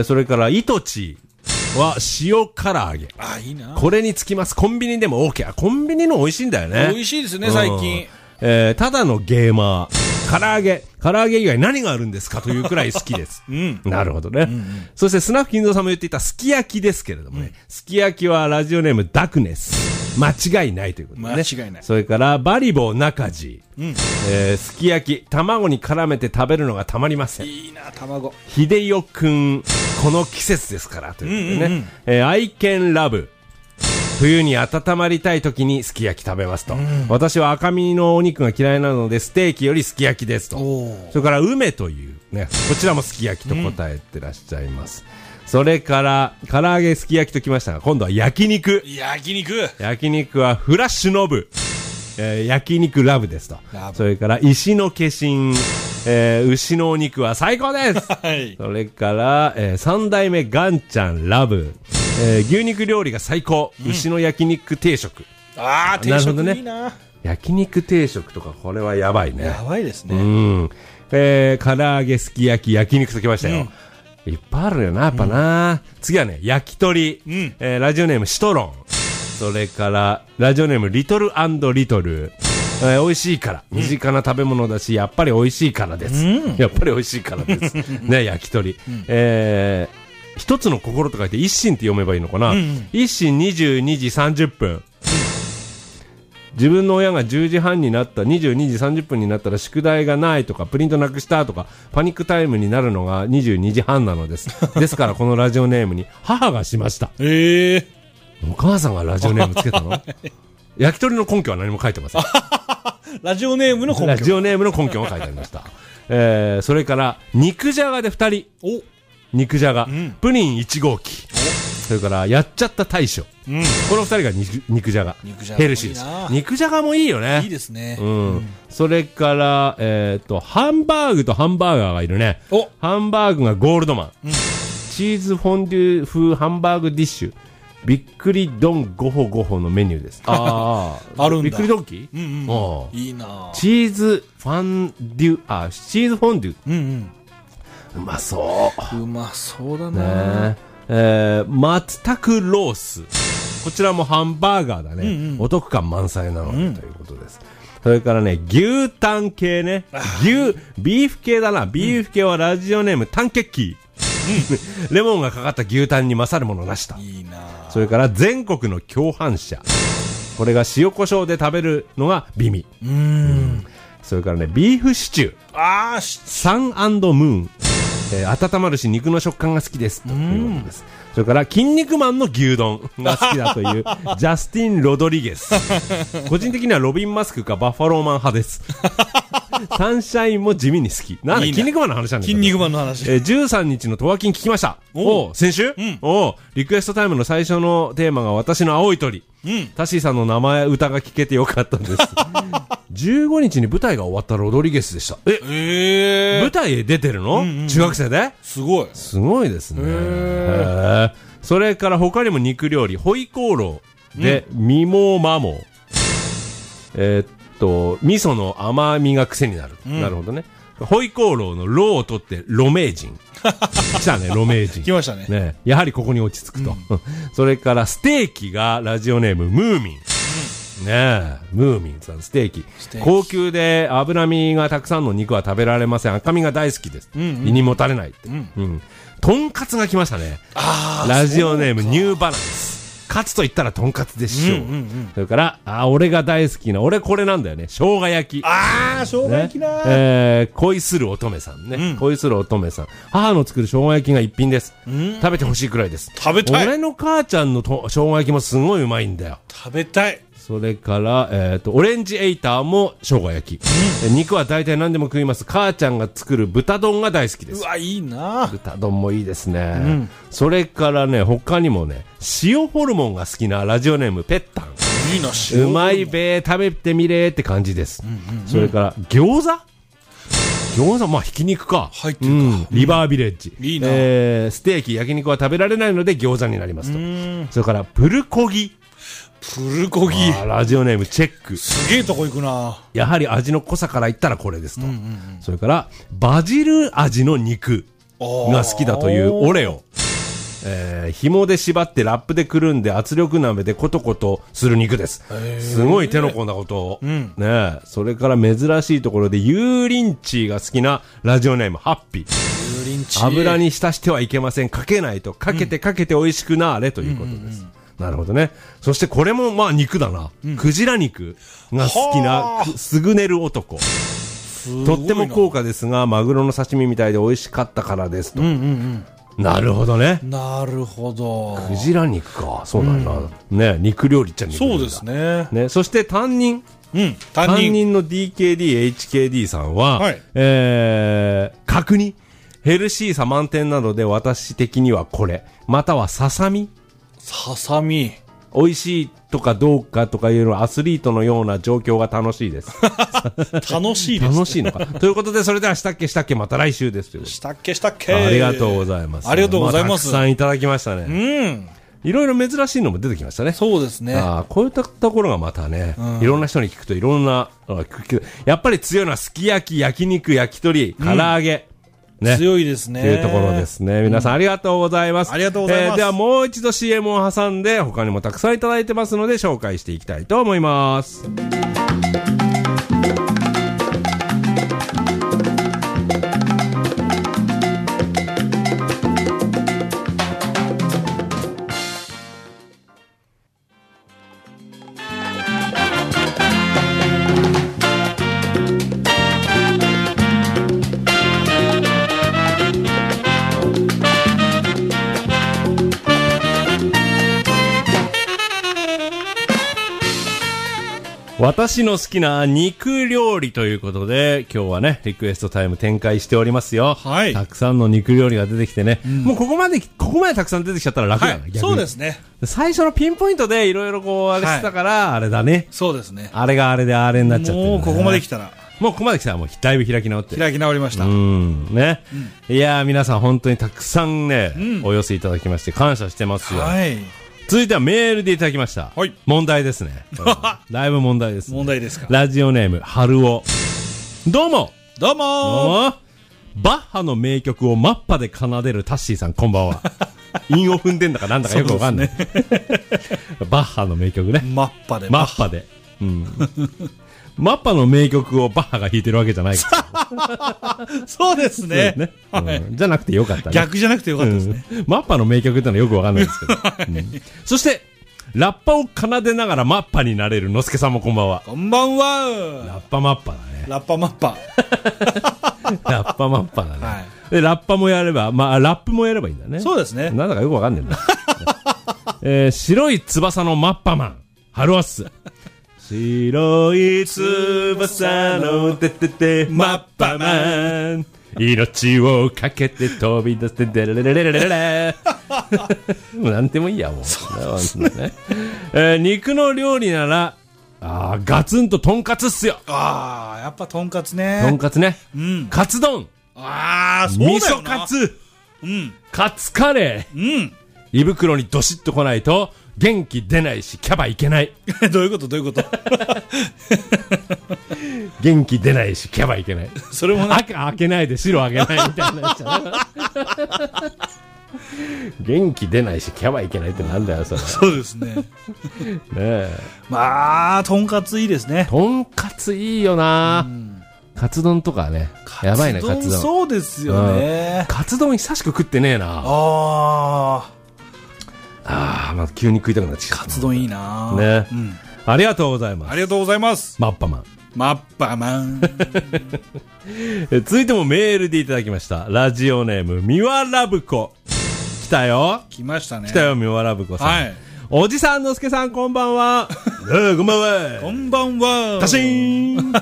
それから、イトチは塩唐揚げ。 いいな。 これにつきます。コンビニでも OK。コンビニの美味しいんだよね。 美味しいですね、最近。 ただのゲーマー。唐揚げ以外何があるんですかというくらい好きです。なるほどね。そしてスナフキンゾーさんも言っていたすき焼きですけれどもね。すき焼きはラジオネームダクネス。間違いないということでね。 間違いない。 それからバリボー中地。すき焼き、卵に絡めて食べるのがたまりません。 いいな、卵。 秀代くん、この季節ですからということでね。愛犬ラブ。冬に温まりたい時にすき焼き食べますと。私は赤身のお肉が嫌いなのでステーキよりすき焼きですと。それから梅というね、こちらもすき焼きと答えてらっしゃいます。それから唐揚げすき焼きときましたが、今度は焼肉。焼肉はフラッシュノブ。焼肉ラブですと。それから石の化身。牛のお肉は最高です。それから、三代目ガンちゃんラブ。牛肉料理が最高。牛の焼肉定食。 定食いいな。 焼肉定食とかこれはやばいね。 やばいですね。 唐揚げすき焼き焼肉ときましたよ。いっぱいあるよな、やっぱな。次はね、焼き鳥。ラジオネームシトロン。それからラジオネームリトル&リトル。美味しいから。身近な食べ物だし、やっぱり美味しいからです。やっぱり美味しいからです。ね、焼き鳥。一つの心と書いて一心って読めばいいのかな。一心22時30分。 自分の親が10時半になった、22時30分になったら宿題がないとか、プリントなくしたとか、パニックタイムになるのが22時半なのです。ですからこのラジオネームに母がしました。お母さんがラジオネームつけたの焼き鳥の根拠は何も書いてません。 ラジオネームの根拠。 ラジオネームの根拠が書いてありました。それから、肉じゃがで2人。肉じゃが。プリン1号機。それから、やっちゃった大将。この2人が肉じゃが。ヘルシーです。肉じゃがもいいよね。 いいですね。 それから、ハンバーグとハンバーガーがいるね。ハンバーグがゴールドマン。チーズフォンデュ風ハンバーグディッシュ。びっくりドンゴホゴホのメニューです。 あるんだ。 びっくりドンキいいなチーズフォンデュ、チーズフォンデュ。うまそう。 うまそうだね。 松茸ロース。こちらもハンバーガーだね。お得感満載なので、ということです。それからね、牛タン系ね。ビーフ系だな。ビーフ系はラジオネームタンケッキー。レモンがかかった牛タンに勝るものなしと。 いいな。 それから全国の共犯者。これが塩コショウで食べるのが美味。それからね、ビーフシチュー。サン&ムーン。温まるし肉の食感が好きですということです。それから筋肉マンの牛丼が好きだというジャスティン・ロドリゲス。個人的にはロビン・マスクかバッファローマン派です。サンシャインも地味に好き。なんだ、筋肉マンの話なんだ。 筋肉マンの話。 13日のトワキン聞きました。先週、リクエストタイムの最初のテーマが私の青い鳥。タシーさんの名前歌が聞けてよかったです。15日に舞台が終わったロドリゲスでした。舞台へ出てるの、中学生ですごい。 すごいですね。それから他にも肉料理、ホイコーローで、ミモマモ。味噌の甘みが癖になる。なるほどね。ホイコーローのローを取ってロメージン。来たね、ロメージン。 来ましたね。 ね、やはりここに落ち着くと。それからステーキがラジオネームムーミン。ねえ、ムーミンさん、ステーキ。高級で脂身がたくさんの肉は食べられません。赤身が大好きです。胃にもたれないって。とんかつが来ましたね。ラジオネームニューバランス。カツと言ったらとんかつでしょう。それから、俺が大好きな、俺これなんだよね。生姜焼き。 生姜焼きな。 恋する乙女さんね。恋する乙女さん。母の作る生姜焼きが一品です。食べてほしいくらいです。 食べたい。 俺の母ちゃんの生姜焼きもすごいうまいんだよ。 食べたい。 それから、オレンジエイターも生姜焼き。肉は大体何でも食います。母ちゃんが作る豚丼が大好きです。 うわ、いいな。 豚丼もいいですね。それからね、他にもね、塩ホルモンが好きなラジオネームペッタン。 いいな、塩。 うまいべー、食べてみれーって感じです。それから、餃子まあ、ひき肉か。 入ってるか。 リバービレッジ。 いいな。 ステーキ、焼肉は食べられないので餃子になりますと。それから、プルコギ。ラジオネームチェック。 すげえとこ行くな。 やはり味の濃さから言ったらこれですと。それから、バジル味の肉が好きだというオレオ。紐で縛ってラップでくるんで圧力鍋でコトコトする肉です。すごい手の込んだことを。ね、それから珍しいところで油淋鶏が好きなラジオネームハッピー。油に浸してはいけません。かけないと。かけて美味しくなあれということです。なるほどね。そしてこれもまあ肉だな。クジラ肉が好きなすぐ寝る男。とっても高価ですが、マグロの刺身みたいで美味しかったからですと。なるほどね。 なるほど。 クジラ肉か。そうなんだ。ね、肉料理っちゃ肉料理だ。 そうですね。 ね、そして担任。担任の DKD、HKD さんは、角煮。ヘルシーさ満点なので私的にはこれ。またはささみ。美味しいとかどうかとかいうのはアスリートのような状況が楽しいです。 楽しいです。 楽しいのか。ということで、それではしたっけまた来週ですという。 したっけありがとうございます。 ありがとうございます。 たくさんいただきましたね。いろいろ珍しいのも出てきましたね。 そうですね。 こういったところがまたね、いろんな人に聞くといろんな、やっぱり強いのはすき焼き、焼肉、焼き鳥、唐揚げ。ね、 強いですね。 というところですね。皆さんありがとうございます。 ありがとうございます。 ではもう一度 CM を挟んで他にもたくさんいただいてますので紹介していきたいと思います。 私の好きな肉料理ということで、今日はね、リクエストタイム展開しておりますよ。 はい。 たくさんの肉料理が出てきてね、もうここまでたくさん出てきちゃったら楽だな、 はい、 逆に。 そうですね。 最初のピンポイントでいろいろこう、あれしてたから、あれだね。 そうですね。 あれがあれであれになっちゃってる、ね。 もうここまで来たら。 もうここまで来たらもうだいぶ開き直って。 開き直りました。 ね。いやー、皆さん本当にたくさんね、お寄せいただきまして感謝してますよ。 はい。 続いてはメールでいただきました。 はい。 問題ですね。だいぶ問題です、ね。 問題ですか。 ラジオネーム、春尾。どうも。 どうもバッハの名曲をマッパで奏でるタッシーさん、こんばんは。韻を踏んでんだかなんだかよくわかんない。バッハの名曲ね。 マッパで。 マッパで。マッパの名曲をバッハが弾いてるわけじゃないから。 そうですね。 じゃなくてよかったね。 逆じゃなくてよかったですね。 マッパの名曲ってのはよくわかんないですけど。そして、ラッパを奏でながらマッパになれるのすけさんもこんばんは。 こんばんは。 ラッパマッパだね。 ラッパマッパ。 ラッパマッパだね。 はい。 で、ラッパもやれば、まあ、ラップもやればいいんだね。 そうですね。 なんだかよくわかんねえんだ。白い翼のマッパマン、ハロワッス。白い翼のてててマッパマン、命をかけて飛び出してデレレレレレレレ。もうなんでもいいや、もう。肉の料理なら、ガツンととんかつっすよ。 やっぱとんかつね。 とんかつね。カツ丼。 そうだよな。 味噌カツ。カツカレー。胃袋にドシッと来ないと、元気出ないし、キャバいけない。 どういうこと元気出ないし、キャバいけない。 それもね。 赤開けないで白開けないみたいなやつやな。元気出ないし、キャバいけないってなんだよ、それ。 そうですね。 ねえ。 まあ、とんかついいですね。 とんかついいよな。カツ丼とかね。やばいね、カツ丼。 そうですよね。 カツ丼久しく食ってねえな。まあ急に食いたくなってきた。 カツ丼いいなね。ありがとうございます。 ありがとうございます。 マッパマン。 マッパマン。 続いてもメールでいただきました。ラジオネーム、ミワラブコ。来たよ。 来ましたね。 来たよ、ミワラブコさん。 はい。 おじさんのすけさん、こんばんは。こんばんは。 こんばんは。 タシーン。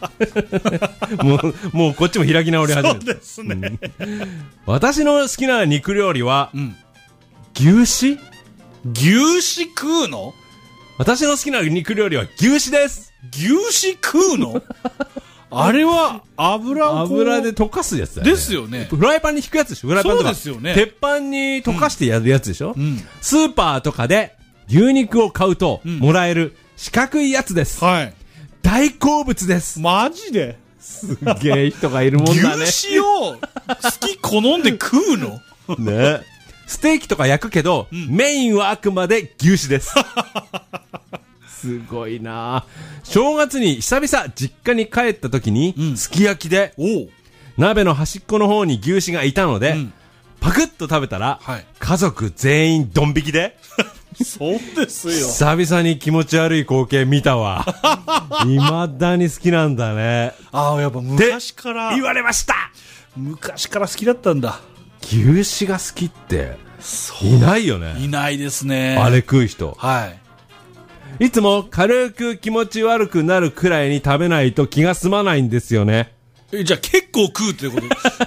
もうこっちも開き直り始める。 そうですね。 私の好きな肉料理は、牛脂？ 牛脂食うの？ 私の好きな肉料理は牛脂です。 牛脂食うの？あれは油で溶かすやつだよね。 ですよね。 フライパンに引くやつでしょ。フライパンとか。 そうですよね。 鉄板に溶かしてやるやつでしょ。スーパーとかで牛肉を買うともらえる四角いやつです。 はい。 大好物です。 マジで？ すげえ人がいるもんだね。 牛脂を好き好んで食うの？ ね。ステーキとか焼くけど、メインはあくまで牛脂です。すごいな。正月に久々実家に帰った時に、すき焼きで、鍋の端っこの方に牛脂がいたので、パクッと食べたら、家族全員ドン引きで、 そうですよ。 久々に気持ち悪い光景見たわ。未だに好きなんだね。 やっぱ昔から言われました。 昔から好きだったんだ。 牛脂が好きっていないよね。 いないですね。 あれ食う人。 はい。 いつも軽く気持ち悪くなるくらいに食べないと気が済まないんですよね。 じゃあ結構食うってこと？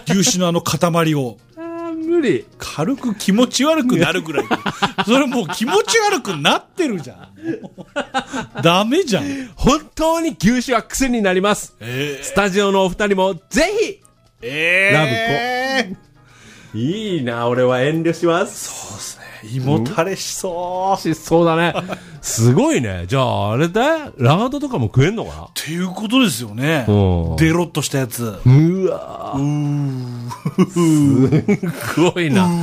牛脂の塊を。 無理。 軽く気持ち悪くなるぐらい。それもう気持ち悪くなってるじゃん。ダメじゃん。 本当に牛脂は癖になります。スタジオのお二人もぜひラブコ。いいな、俺は遠慮します。 そうですね。胃もたれしそう。 しそうだね。すごいね。じゃあ、あれだラードとかも食えんのかなっていうことですよね。デロッとしたやつ。 うわすごいな。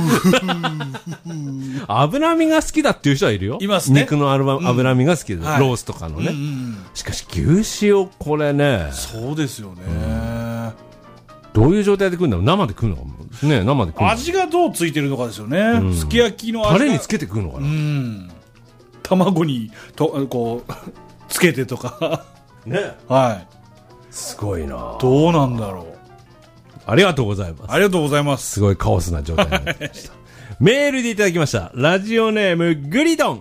脂身が好きだっていう人はいるよ。 いますね。 肉の脂身が好きで、ロースとかのね。しかし、牛脂をこれね。 そうですよね。 どういう状態で食うんだろう。生で食うのかもね。生で食うの。 味がどうついてるのかですよね。すき焼きの味が。 タレにつけて食うのかな。 卵にこうつけてとかね。 はい。 すごいな。 どうなんだろう。 ありがとうございます。 ありがとうございます。 すごいカオスな状態になってました。メールでいただきました。ラジオネームグリドン。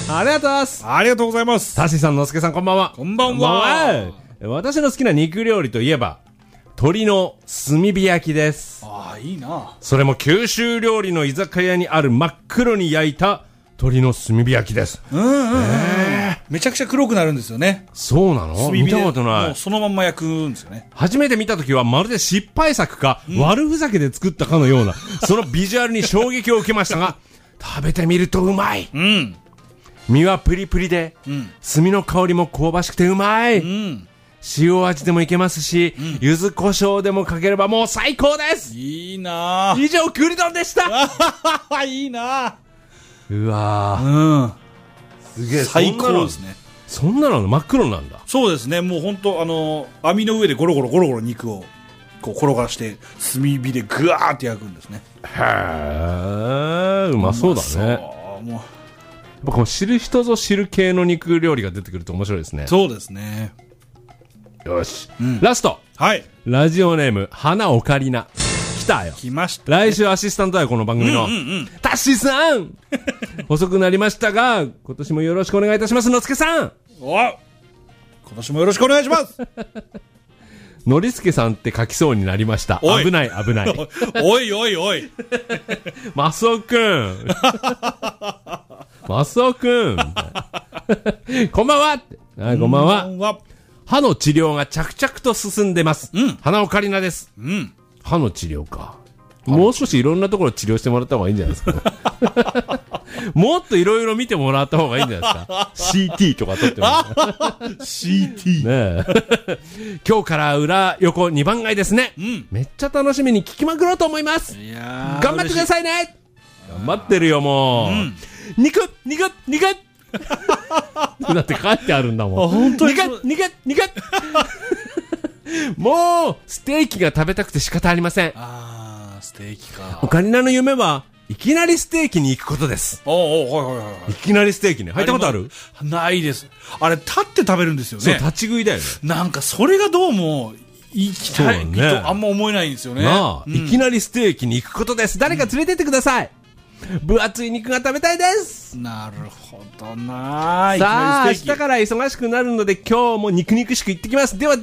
ありがとうございます。 ありがとうございます。 タシさん、のすけさん、こんばんは。 こんばんは。 私の好きな肉料理といえば、鶏の炭火焼きです。 ああ、いいな。 それも九州料理の居酒屋にある真っ黒に焼いた鶏の炭火焼きです。 めちゃくちゃ黒くなるんですよね。 そうなの？ 炭火で見たことない。 もうそのまんま焼くんですよね。 初めて見たときはまるで失敗作か、悪ふざけで作ったかのような、そのビジュアルに衝撃を受けましたが、食べてみるとうまい。身はプリプリで、炭の香りも香ばしくてうまい。塩味でもいけますし、柚子胡椒でもかければもう最高です。 いいな。 以上、くり丼でした。 いいな。 うわすげえ。 最高ですね。 そんなの真っ黒なんだ。 そうですね。もう本当網の上でゴロゴロ肉をこう転がして炭火でグワーって焼くんですね。 へえ、うまそうだね。もうやっぱこの知る人ぞ知る系の肉料理が出てくると面白いですね。 そうですね。 よし、ラスト。 はい。 ラジオネーム花オカリナ。来たよ。 来ました。 来週アシスタントだよ、この番組の。タッシーさん遅くなりましたが、今年もよろしくお願いいたします、のすけさん。 今年もよろしくお願いします。 のりすけさんって書きそうになりました。危ない危ない。 おいおいおい。 マスオくん。マスオくん。こんばんは。はい、こんばんは。歯の治療が着々と進んでます。花オカリナです。歯の治療か。もう少しいろんなところ治療してもらった方がいいんじゃないですか。もっといろいろ見てもらった方がいいんじゃないですか。CT とか撮ってもらった。 CT。 ねえ。今日から裏横2番街ですね。めっちゃ楽しみに聞きまくろうと思います。頑張ってくださいね。頑張ってるよ、もう。肉だって書いてあるんだもん。 本当に肉もうステーキが食べたくて仕方ありません。 ステーキか。 オカリナの夢はいきなりステーキに行くことです。いきなりステーキね。入ったことある？ ないです。あれ立って食べるんですよね。そう、 立ち食いだよね。 なんかそれがどうも行きたいとあんま思えないんですよね。 いきなりステーキに行くことです。誰か連れてってください。分厚い肉が食べたいです。 なるほどな。 さあ、明日から忙しくなるので今日も肉々しく行ってきます。では。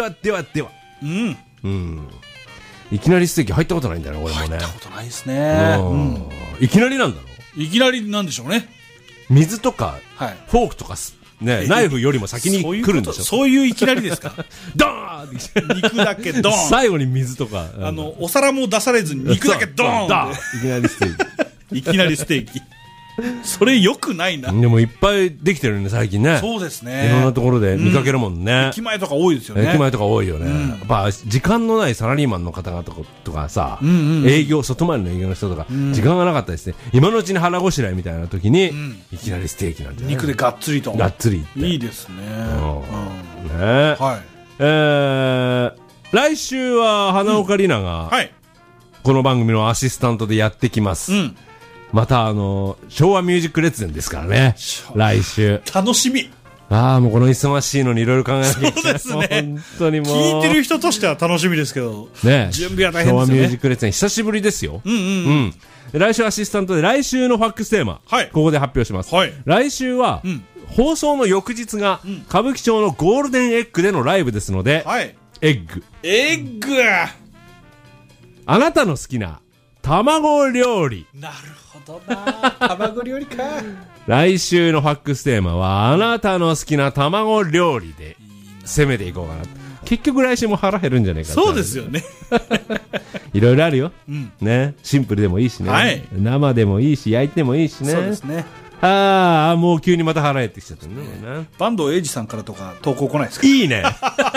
いきなりステーキ入ったことないんだよね、俺もね。 入ったことないですね。 いきなりなんだろ？ いきなりなんでしょうね。 水とか、フォークとかね、ナイフよりも先に来るんでしょ。 そういういきなりですか？ ドーン肉だけドーン。 最後に水とか。 お皿も出されずに肉だけドーン。 いきなりステーキ。 いきなりステーキ。それ良くないな。 でもいっぱいできてるね、最近ね。 そうですね。 いろんなところで見かけるもんね。 駅前とか多いですよね。 駅前とか多いよね。やっぱ時間のないサラリーマンの方々とかさ、営業、外回りの営業の人とか、時間がなかったですね。今のうちに腹ごしらえみたいな時に、いきなりステーキなんてね。 肉でがっつりと。 がっつり。 いいですね。 ね。来週は花岡里奈が、この番組のアシスタントでやってきます。また昭和ミュージック列伝ですからね。来週。 楽しみ。 もうこの忙しいのにいろいろ考えなきゃいけない。 そうですね。 本当にもう。 聞いてる人としては楽しみですけど。 ね。 準備は大変ですよね。 昭和ミュージック列伝久しぶりですよ。来週アシスタントで来週のファックステーマ。ここで発表します。来週は、放送の翌日が歌舞伎町のゴールデンエッグでのライブですので、エッグ。あなたの好きな卵料理。 なるほどな。卵料理か。 来週のファックステーマはあなたの好きな卵料理で攻めていこうかな。結局来週も腹減るんじゃないか。 そうですよね。 いろいろあるよ。ね。シンプルでもいいしね。生でもいいし焼いてもいいしね。 そうですね。 もう急にまた腹減ってきちゃったね。 坂東英二さんからとか投稿来ないですか？ いいね。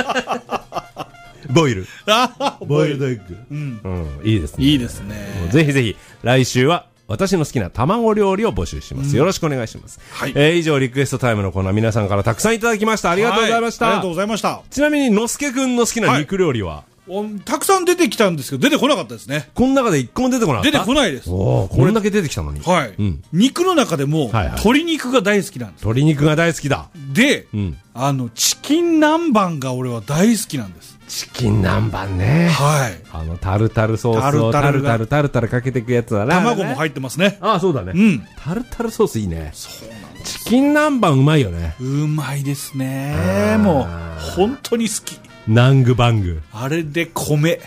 ボイル。ボイルドエッグ。いいですね。 いいですね。 ぜひぜひ、来週は私の好きな卵料理を募集します。よろしくお願いします。以上、リクエストタイムのコーナー、皆さんからたくさんいただきました。ありがとうございました。 ありがとうございました。 ちなみに、のすけくんの好きな肉料理は？ たくさん出てきたんですけど、出てこなかったですね。 この中で一個も出てこなかった？ 出てこないです。 これだけ出てきたのに。 肉の中でも、鶏肉が大好きなんです。 鶏肉が大好きだ。 で、チキン南蛮が俺は大好きなんです。 チキン南蛮ね。タルタルソースをタルタルかけていくやつだな。 卵も入ってますね。 そうだね。タルタルソースいいね。 そうなんチキン南蛮うまいよね。 うまいですね。もう、本当に好き。 ナングバング。 あれで米。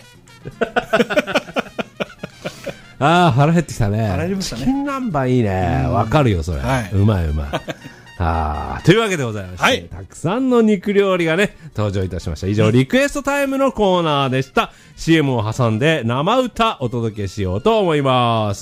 ああ、腹減ってきたね。 腹減りましたねチキン南蛮いいね。わかるよ、それ。 はい、 うまいうまい。ああ、というわけでございまして、 はい、 たくさんの肉料理がね、登場いたしました。以上、リクエストタイムのコーナーでした。CM を挟んで生歌お届けしようと思います。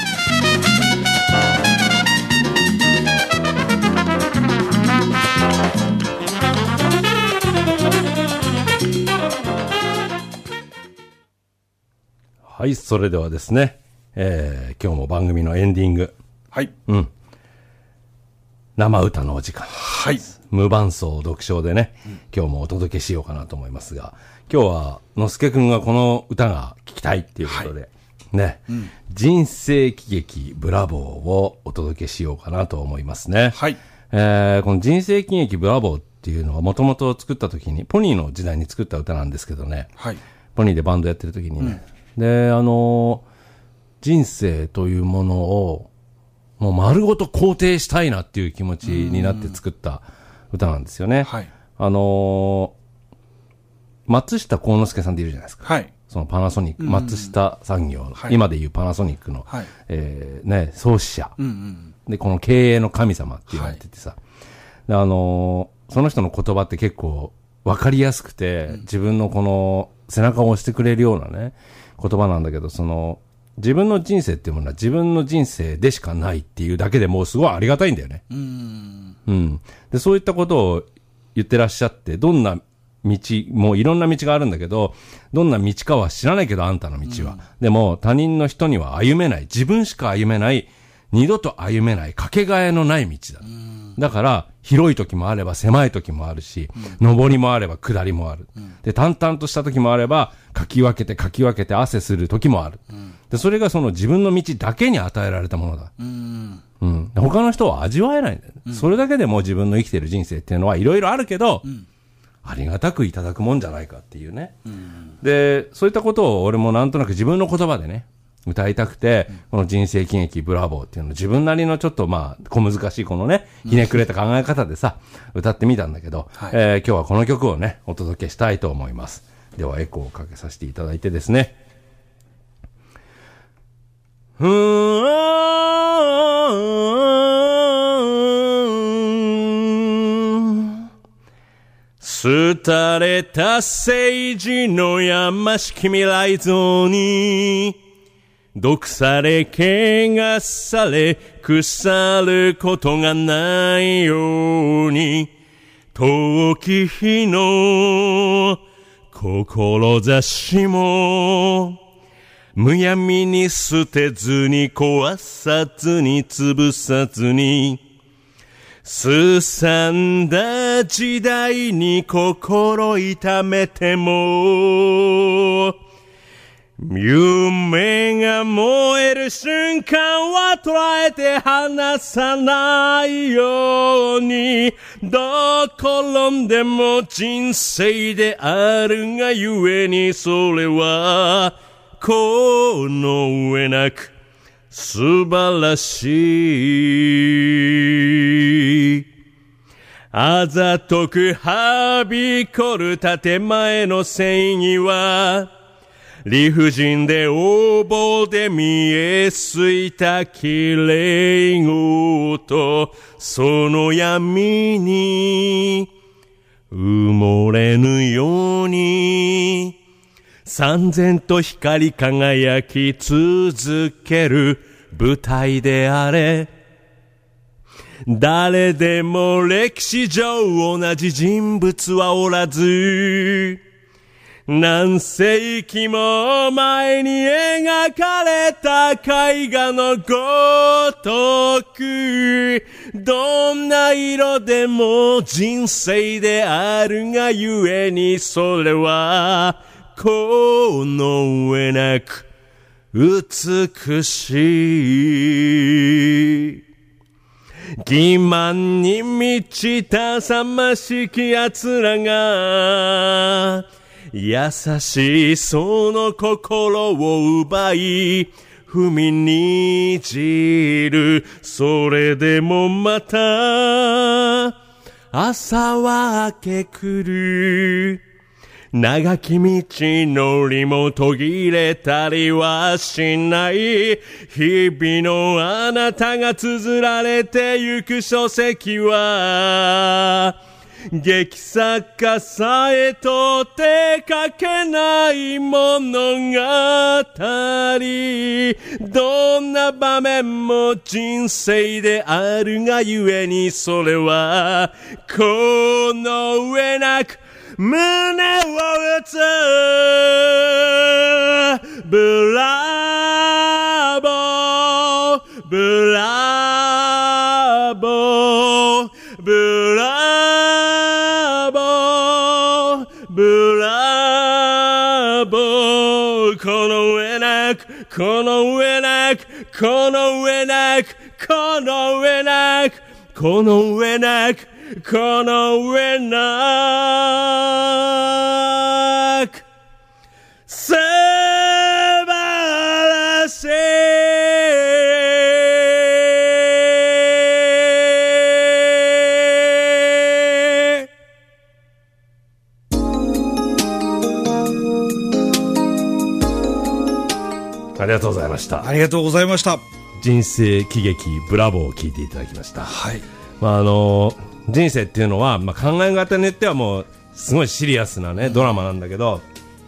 はい、それではですね、今日も番組のエンディング。 はい。 うん。生歌のお時間。 はい。 無伴奏読書でね、今日もお届けしようかなと思いますが、今日は、のすけくんがこの歌が聴きたいっていうことで、はい、ね、人生喜劇ブラボーをお届けしようかなと思いますね。 はい。 この人生喜劇ブラボーっていうのはもともと作った時に、ポニーの時代に作った歌なんですけどね、 はい。 ポニーでバンドやってる時にね、で、人生というものを、もう丸ごと肯定したいなっていう気持ちになって作った歌なんですよね。 はい。 松下幸之助さんっているじゃないですか。 はい。 そのパナソニック、松下産業の、今でいうパナソニックの、 はい、 ね、創始者、で、この経営の神様って言われててさ、でその人の言葉って結構わかりやすくて、自分のこの背中を押してくれるようなね、言葉なんだけど、自分の人生っていうものは自分の人生でしかないっていうだけでもうすごいありがたいんだよね。で、そういったことを言ってらっしゃって、どんな道、もういろんな道があるんだけど、どんな道かは知らないけど、あんたの道は。でも、他人の人には歩めない、自分しか歩めない、二度と歩めない、かけがえのない道だ。だから、広い時もあれば狭い時もあるし、上りもあれば下りもある。で、淡々とした時もあれば、かき分けて汗する時もある。で、それがその自分の道だけに与えられたものだ。他の人は味わえないんだよね。それだけでも自分の生きている人生っていうのはいろいろあるけど、ありがたくいただくもんじゃないかっていうね。で、そういったことを俺もなんとなく自分の言葉でね、歌いたくて、この人生喜劇ブラボーっていうのを自分なりのちょっと小難しいこのね、ひねくれた考え方でさ、歌ってみたんだけど、今日はこの曲をね、お届けしたいと思います。ではエコーをかけさせていただいてですね。廃れた政治のやましき未来像に毒され怪我され腐ることがないように遠き日の志もむやみに捨てずに壊さずに潰さずにすさんだ時代に心痛めても夢が燃える瞬間は捉えて離さないようにどう転んでも人生であるがゆえにそれはこの上なく素晴らしいあざとくはびこる建前の正義は理不尽で横暴で見えすいた綺麗事その闇に埋もれぬように燦然と光り輝き続ける舞台であれ誰でも歴史上同じ人物はおらず何世紀も前に描かれた絵画のごとくどんな色でも人生であるがゆえにそれはこの上なく美しい欺瞞に満ちたさましき奴らが優しいその心を奪い踏みにじる。それでもまた朝は明け来る。長き道のりも途切れたりはしない。日々のあなたが綴られてゆく書籍は劇作家さえと手かけない物語。どんな場面も人生であるがゆえに、それはこの上なく胸を打つ。ブラボーブラボーブラボーブラボー。この上なくこの上なくこの上なくこの上なくこの上なくこの上なく素晴らしい。ありがとうございました。 ありがとうございました。 人生喜劇ブラボーを聞いていただきました。 はい。 人生っていうのは、考え方によってはもうすごいシリアスなね、ドラマなんだけど、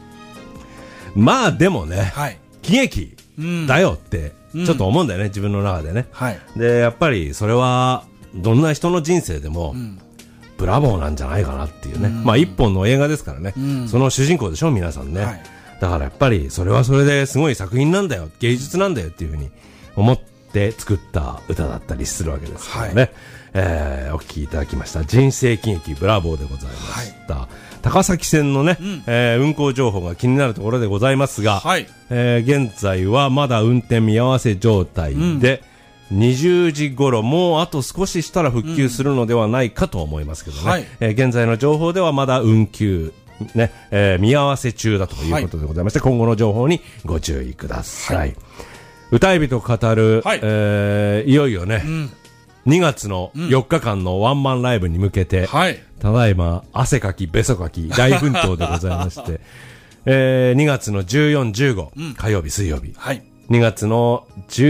でもね、 はい、 喜劇だよってちょっと思うんだよね、自分の中でね、 はい、 でやっぱりそれはどんな人の人生でも、ブラボーなんじゃないかなっていうね、一本の映画ですからね、その主人公でしょ皆さんね、はい、だからやっぱりそれはそれですごい作品なんだよ、芸術なんだよっていうふうに思って作った歌だったりするわけですからね、お聴きいただきました人生喜劇ブラボーでございました、はい、高崎線のね、運行情報が気になるところでございますが、はい、現在はまだ運転見合わせ状態で、20時頃もうあと少ししたら復旧するのではないかと思いますけどね、はい、現在の情報ではまだ運休ね、見合わせ中だということでございまして、今後の情報にご注意ください、はい、歌い人語る、はい、いよいよね、2月の4日間のワンマンライブに向けて、ただいま汗かきべそかき大奮闘でございまして、2月の14、15、火曜日水曜日、2月の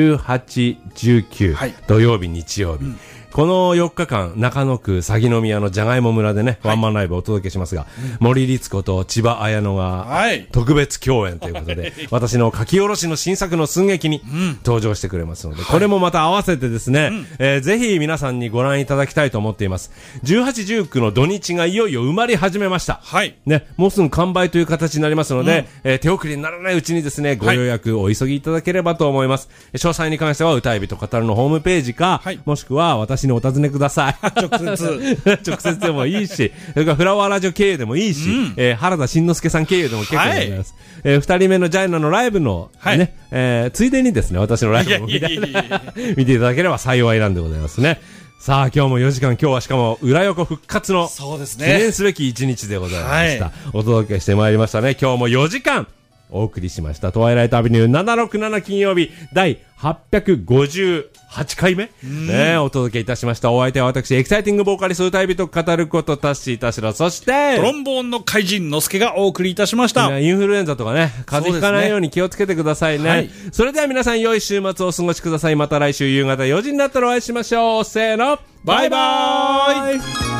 18、19、土曜日日曜日、この4日間中野区鷺宮のじゃがいも村でね、ワンマンライブをお届けしますが、森律子と千葉綾乃が特別共演ということで、私の書き下ろしの新作の寸劇に登場してくれますので、これもまた合わせてですね、ぜひ皆さんにご覧いただきたいと思っています。18、19の土日がいよいよ埋まり始めました、ね、もうすぐ完売という形になりますので、手遅れにならないうちにですね、ご予約お急ぎいただければと思います。詳細に関しては歌い人語るのホームページか、もしくは私にお尋ねください。直接でもいいし、それからフラワーラジオ経由でもいいし、原田慎之介さん経由でも結構でございます。2人目のジャイナのライブの、ね、ついでにですね、私のライブも見ていただければ幸いなんでございますね。さあ今日も4時間、今日はしかも裏横復活の記念すべき1日でございました、お届けしてまいりましたね。今日も4時間お送りしましたトワイライトアベニュー767金曜日第858回目、お届けいたしました。お相手は私エキサイティングボーカリスト歌い人語ることタッシー田代、そしてトロンボーンの怪人のすけがお送りいたしました。 インフルエンザとかね、風邪ひかないように気をつけてくださいね、それでは皆さん良い週末をお過ごしください。また来週夕方4時になったらお会いしましょう。せーの、バイバーイ。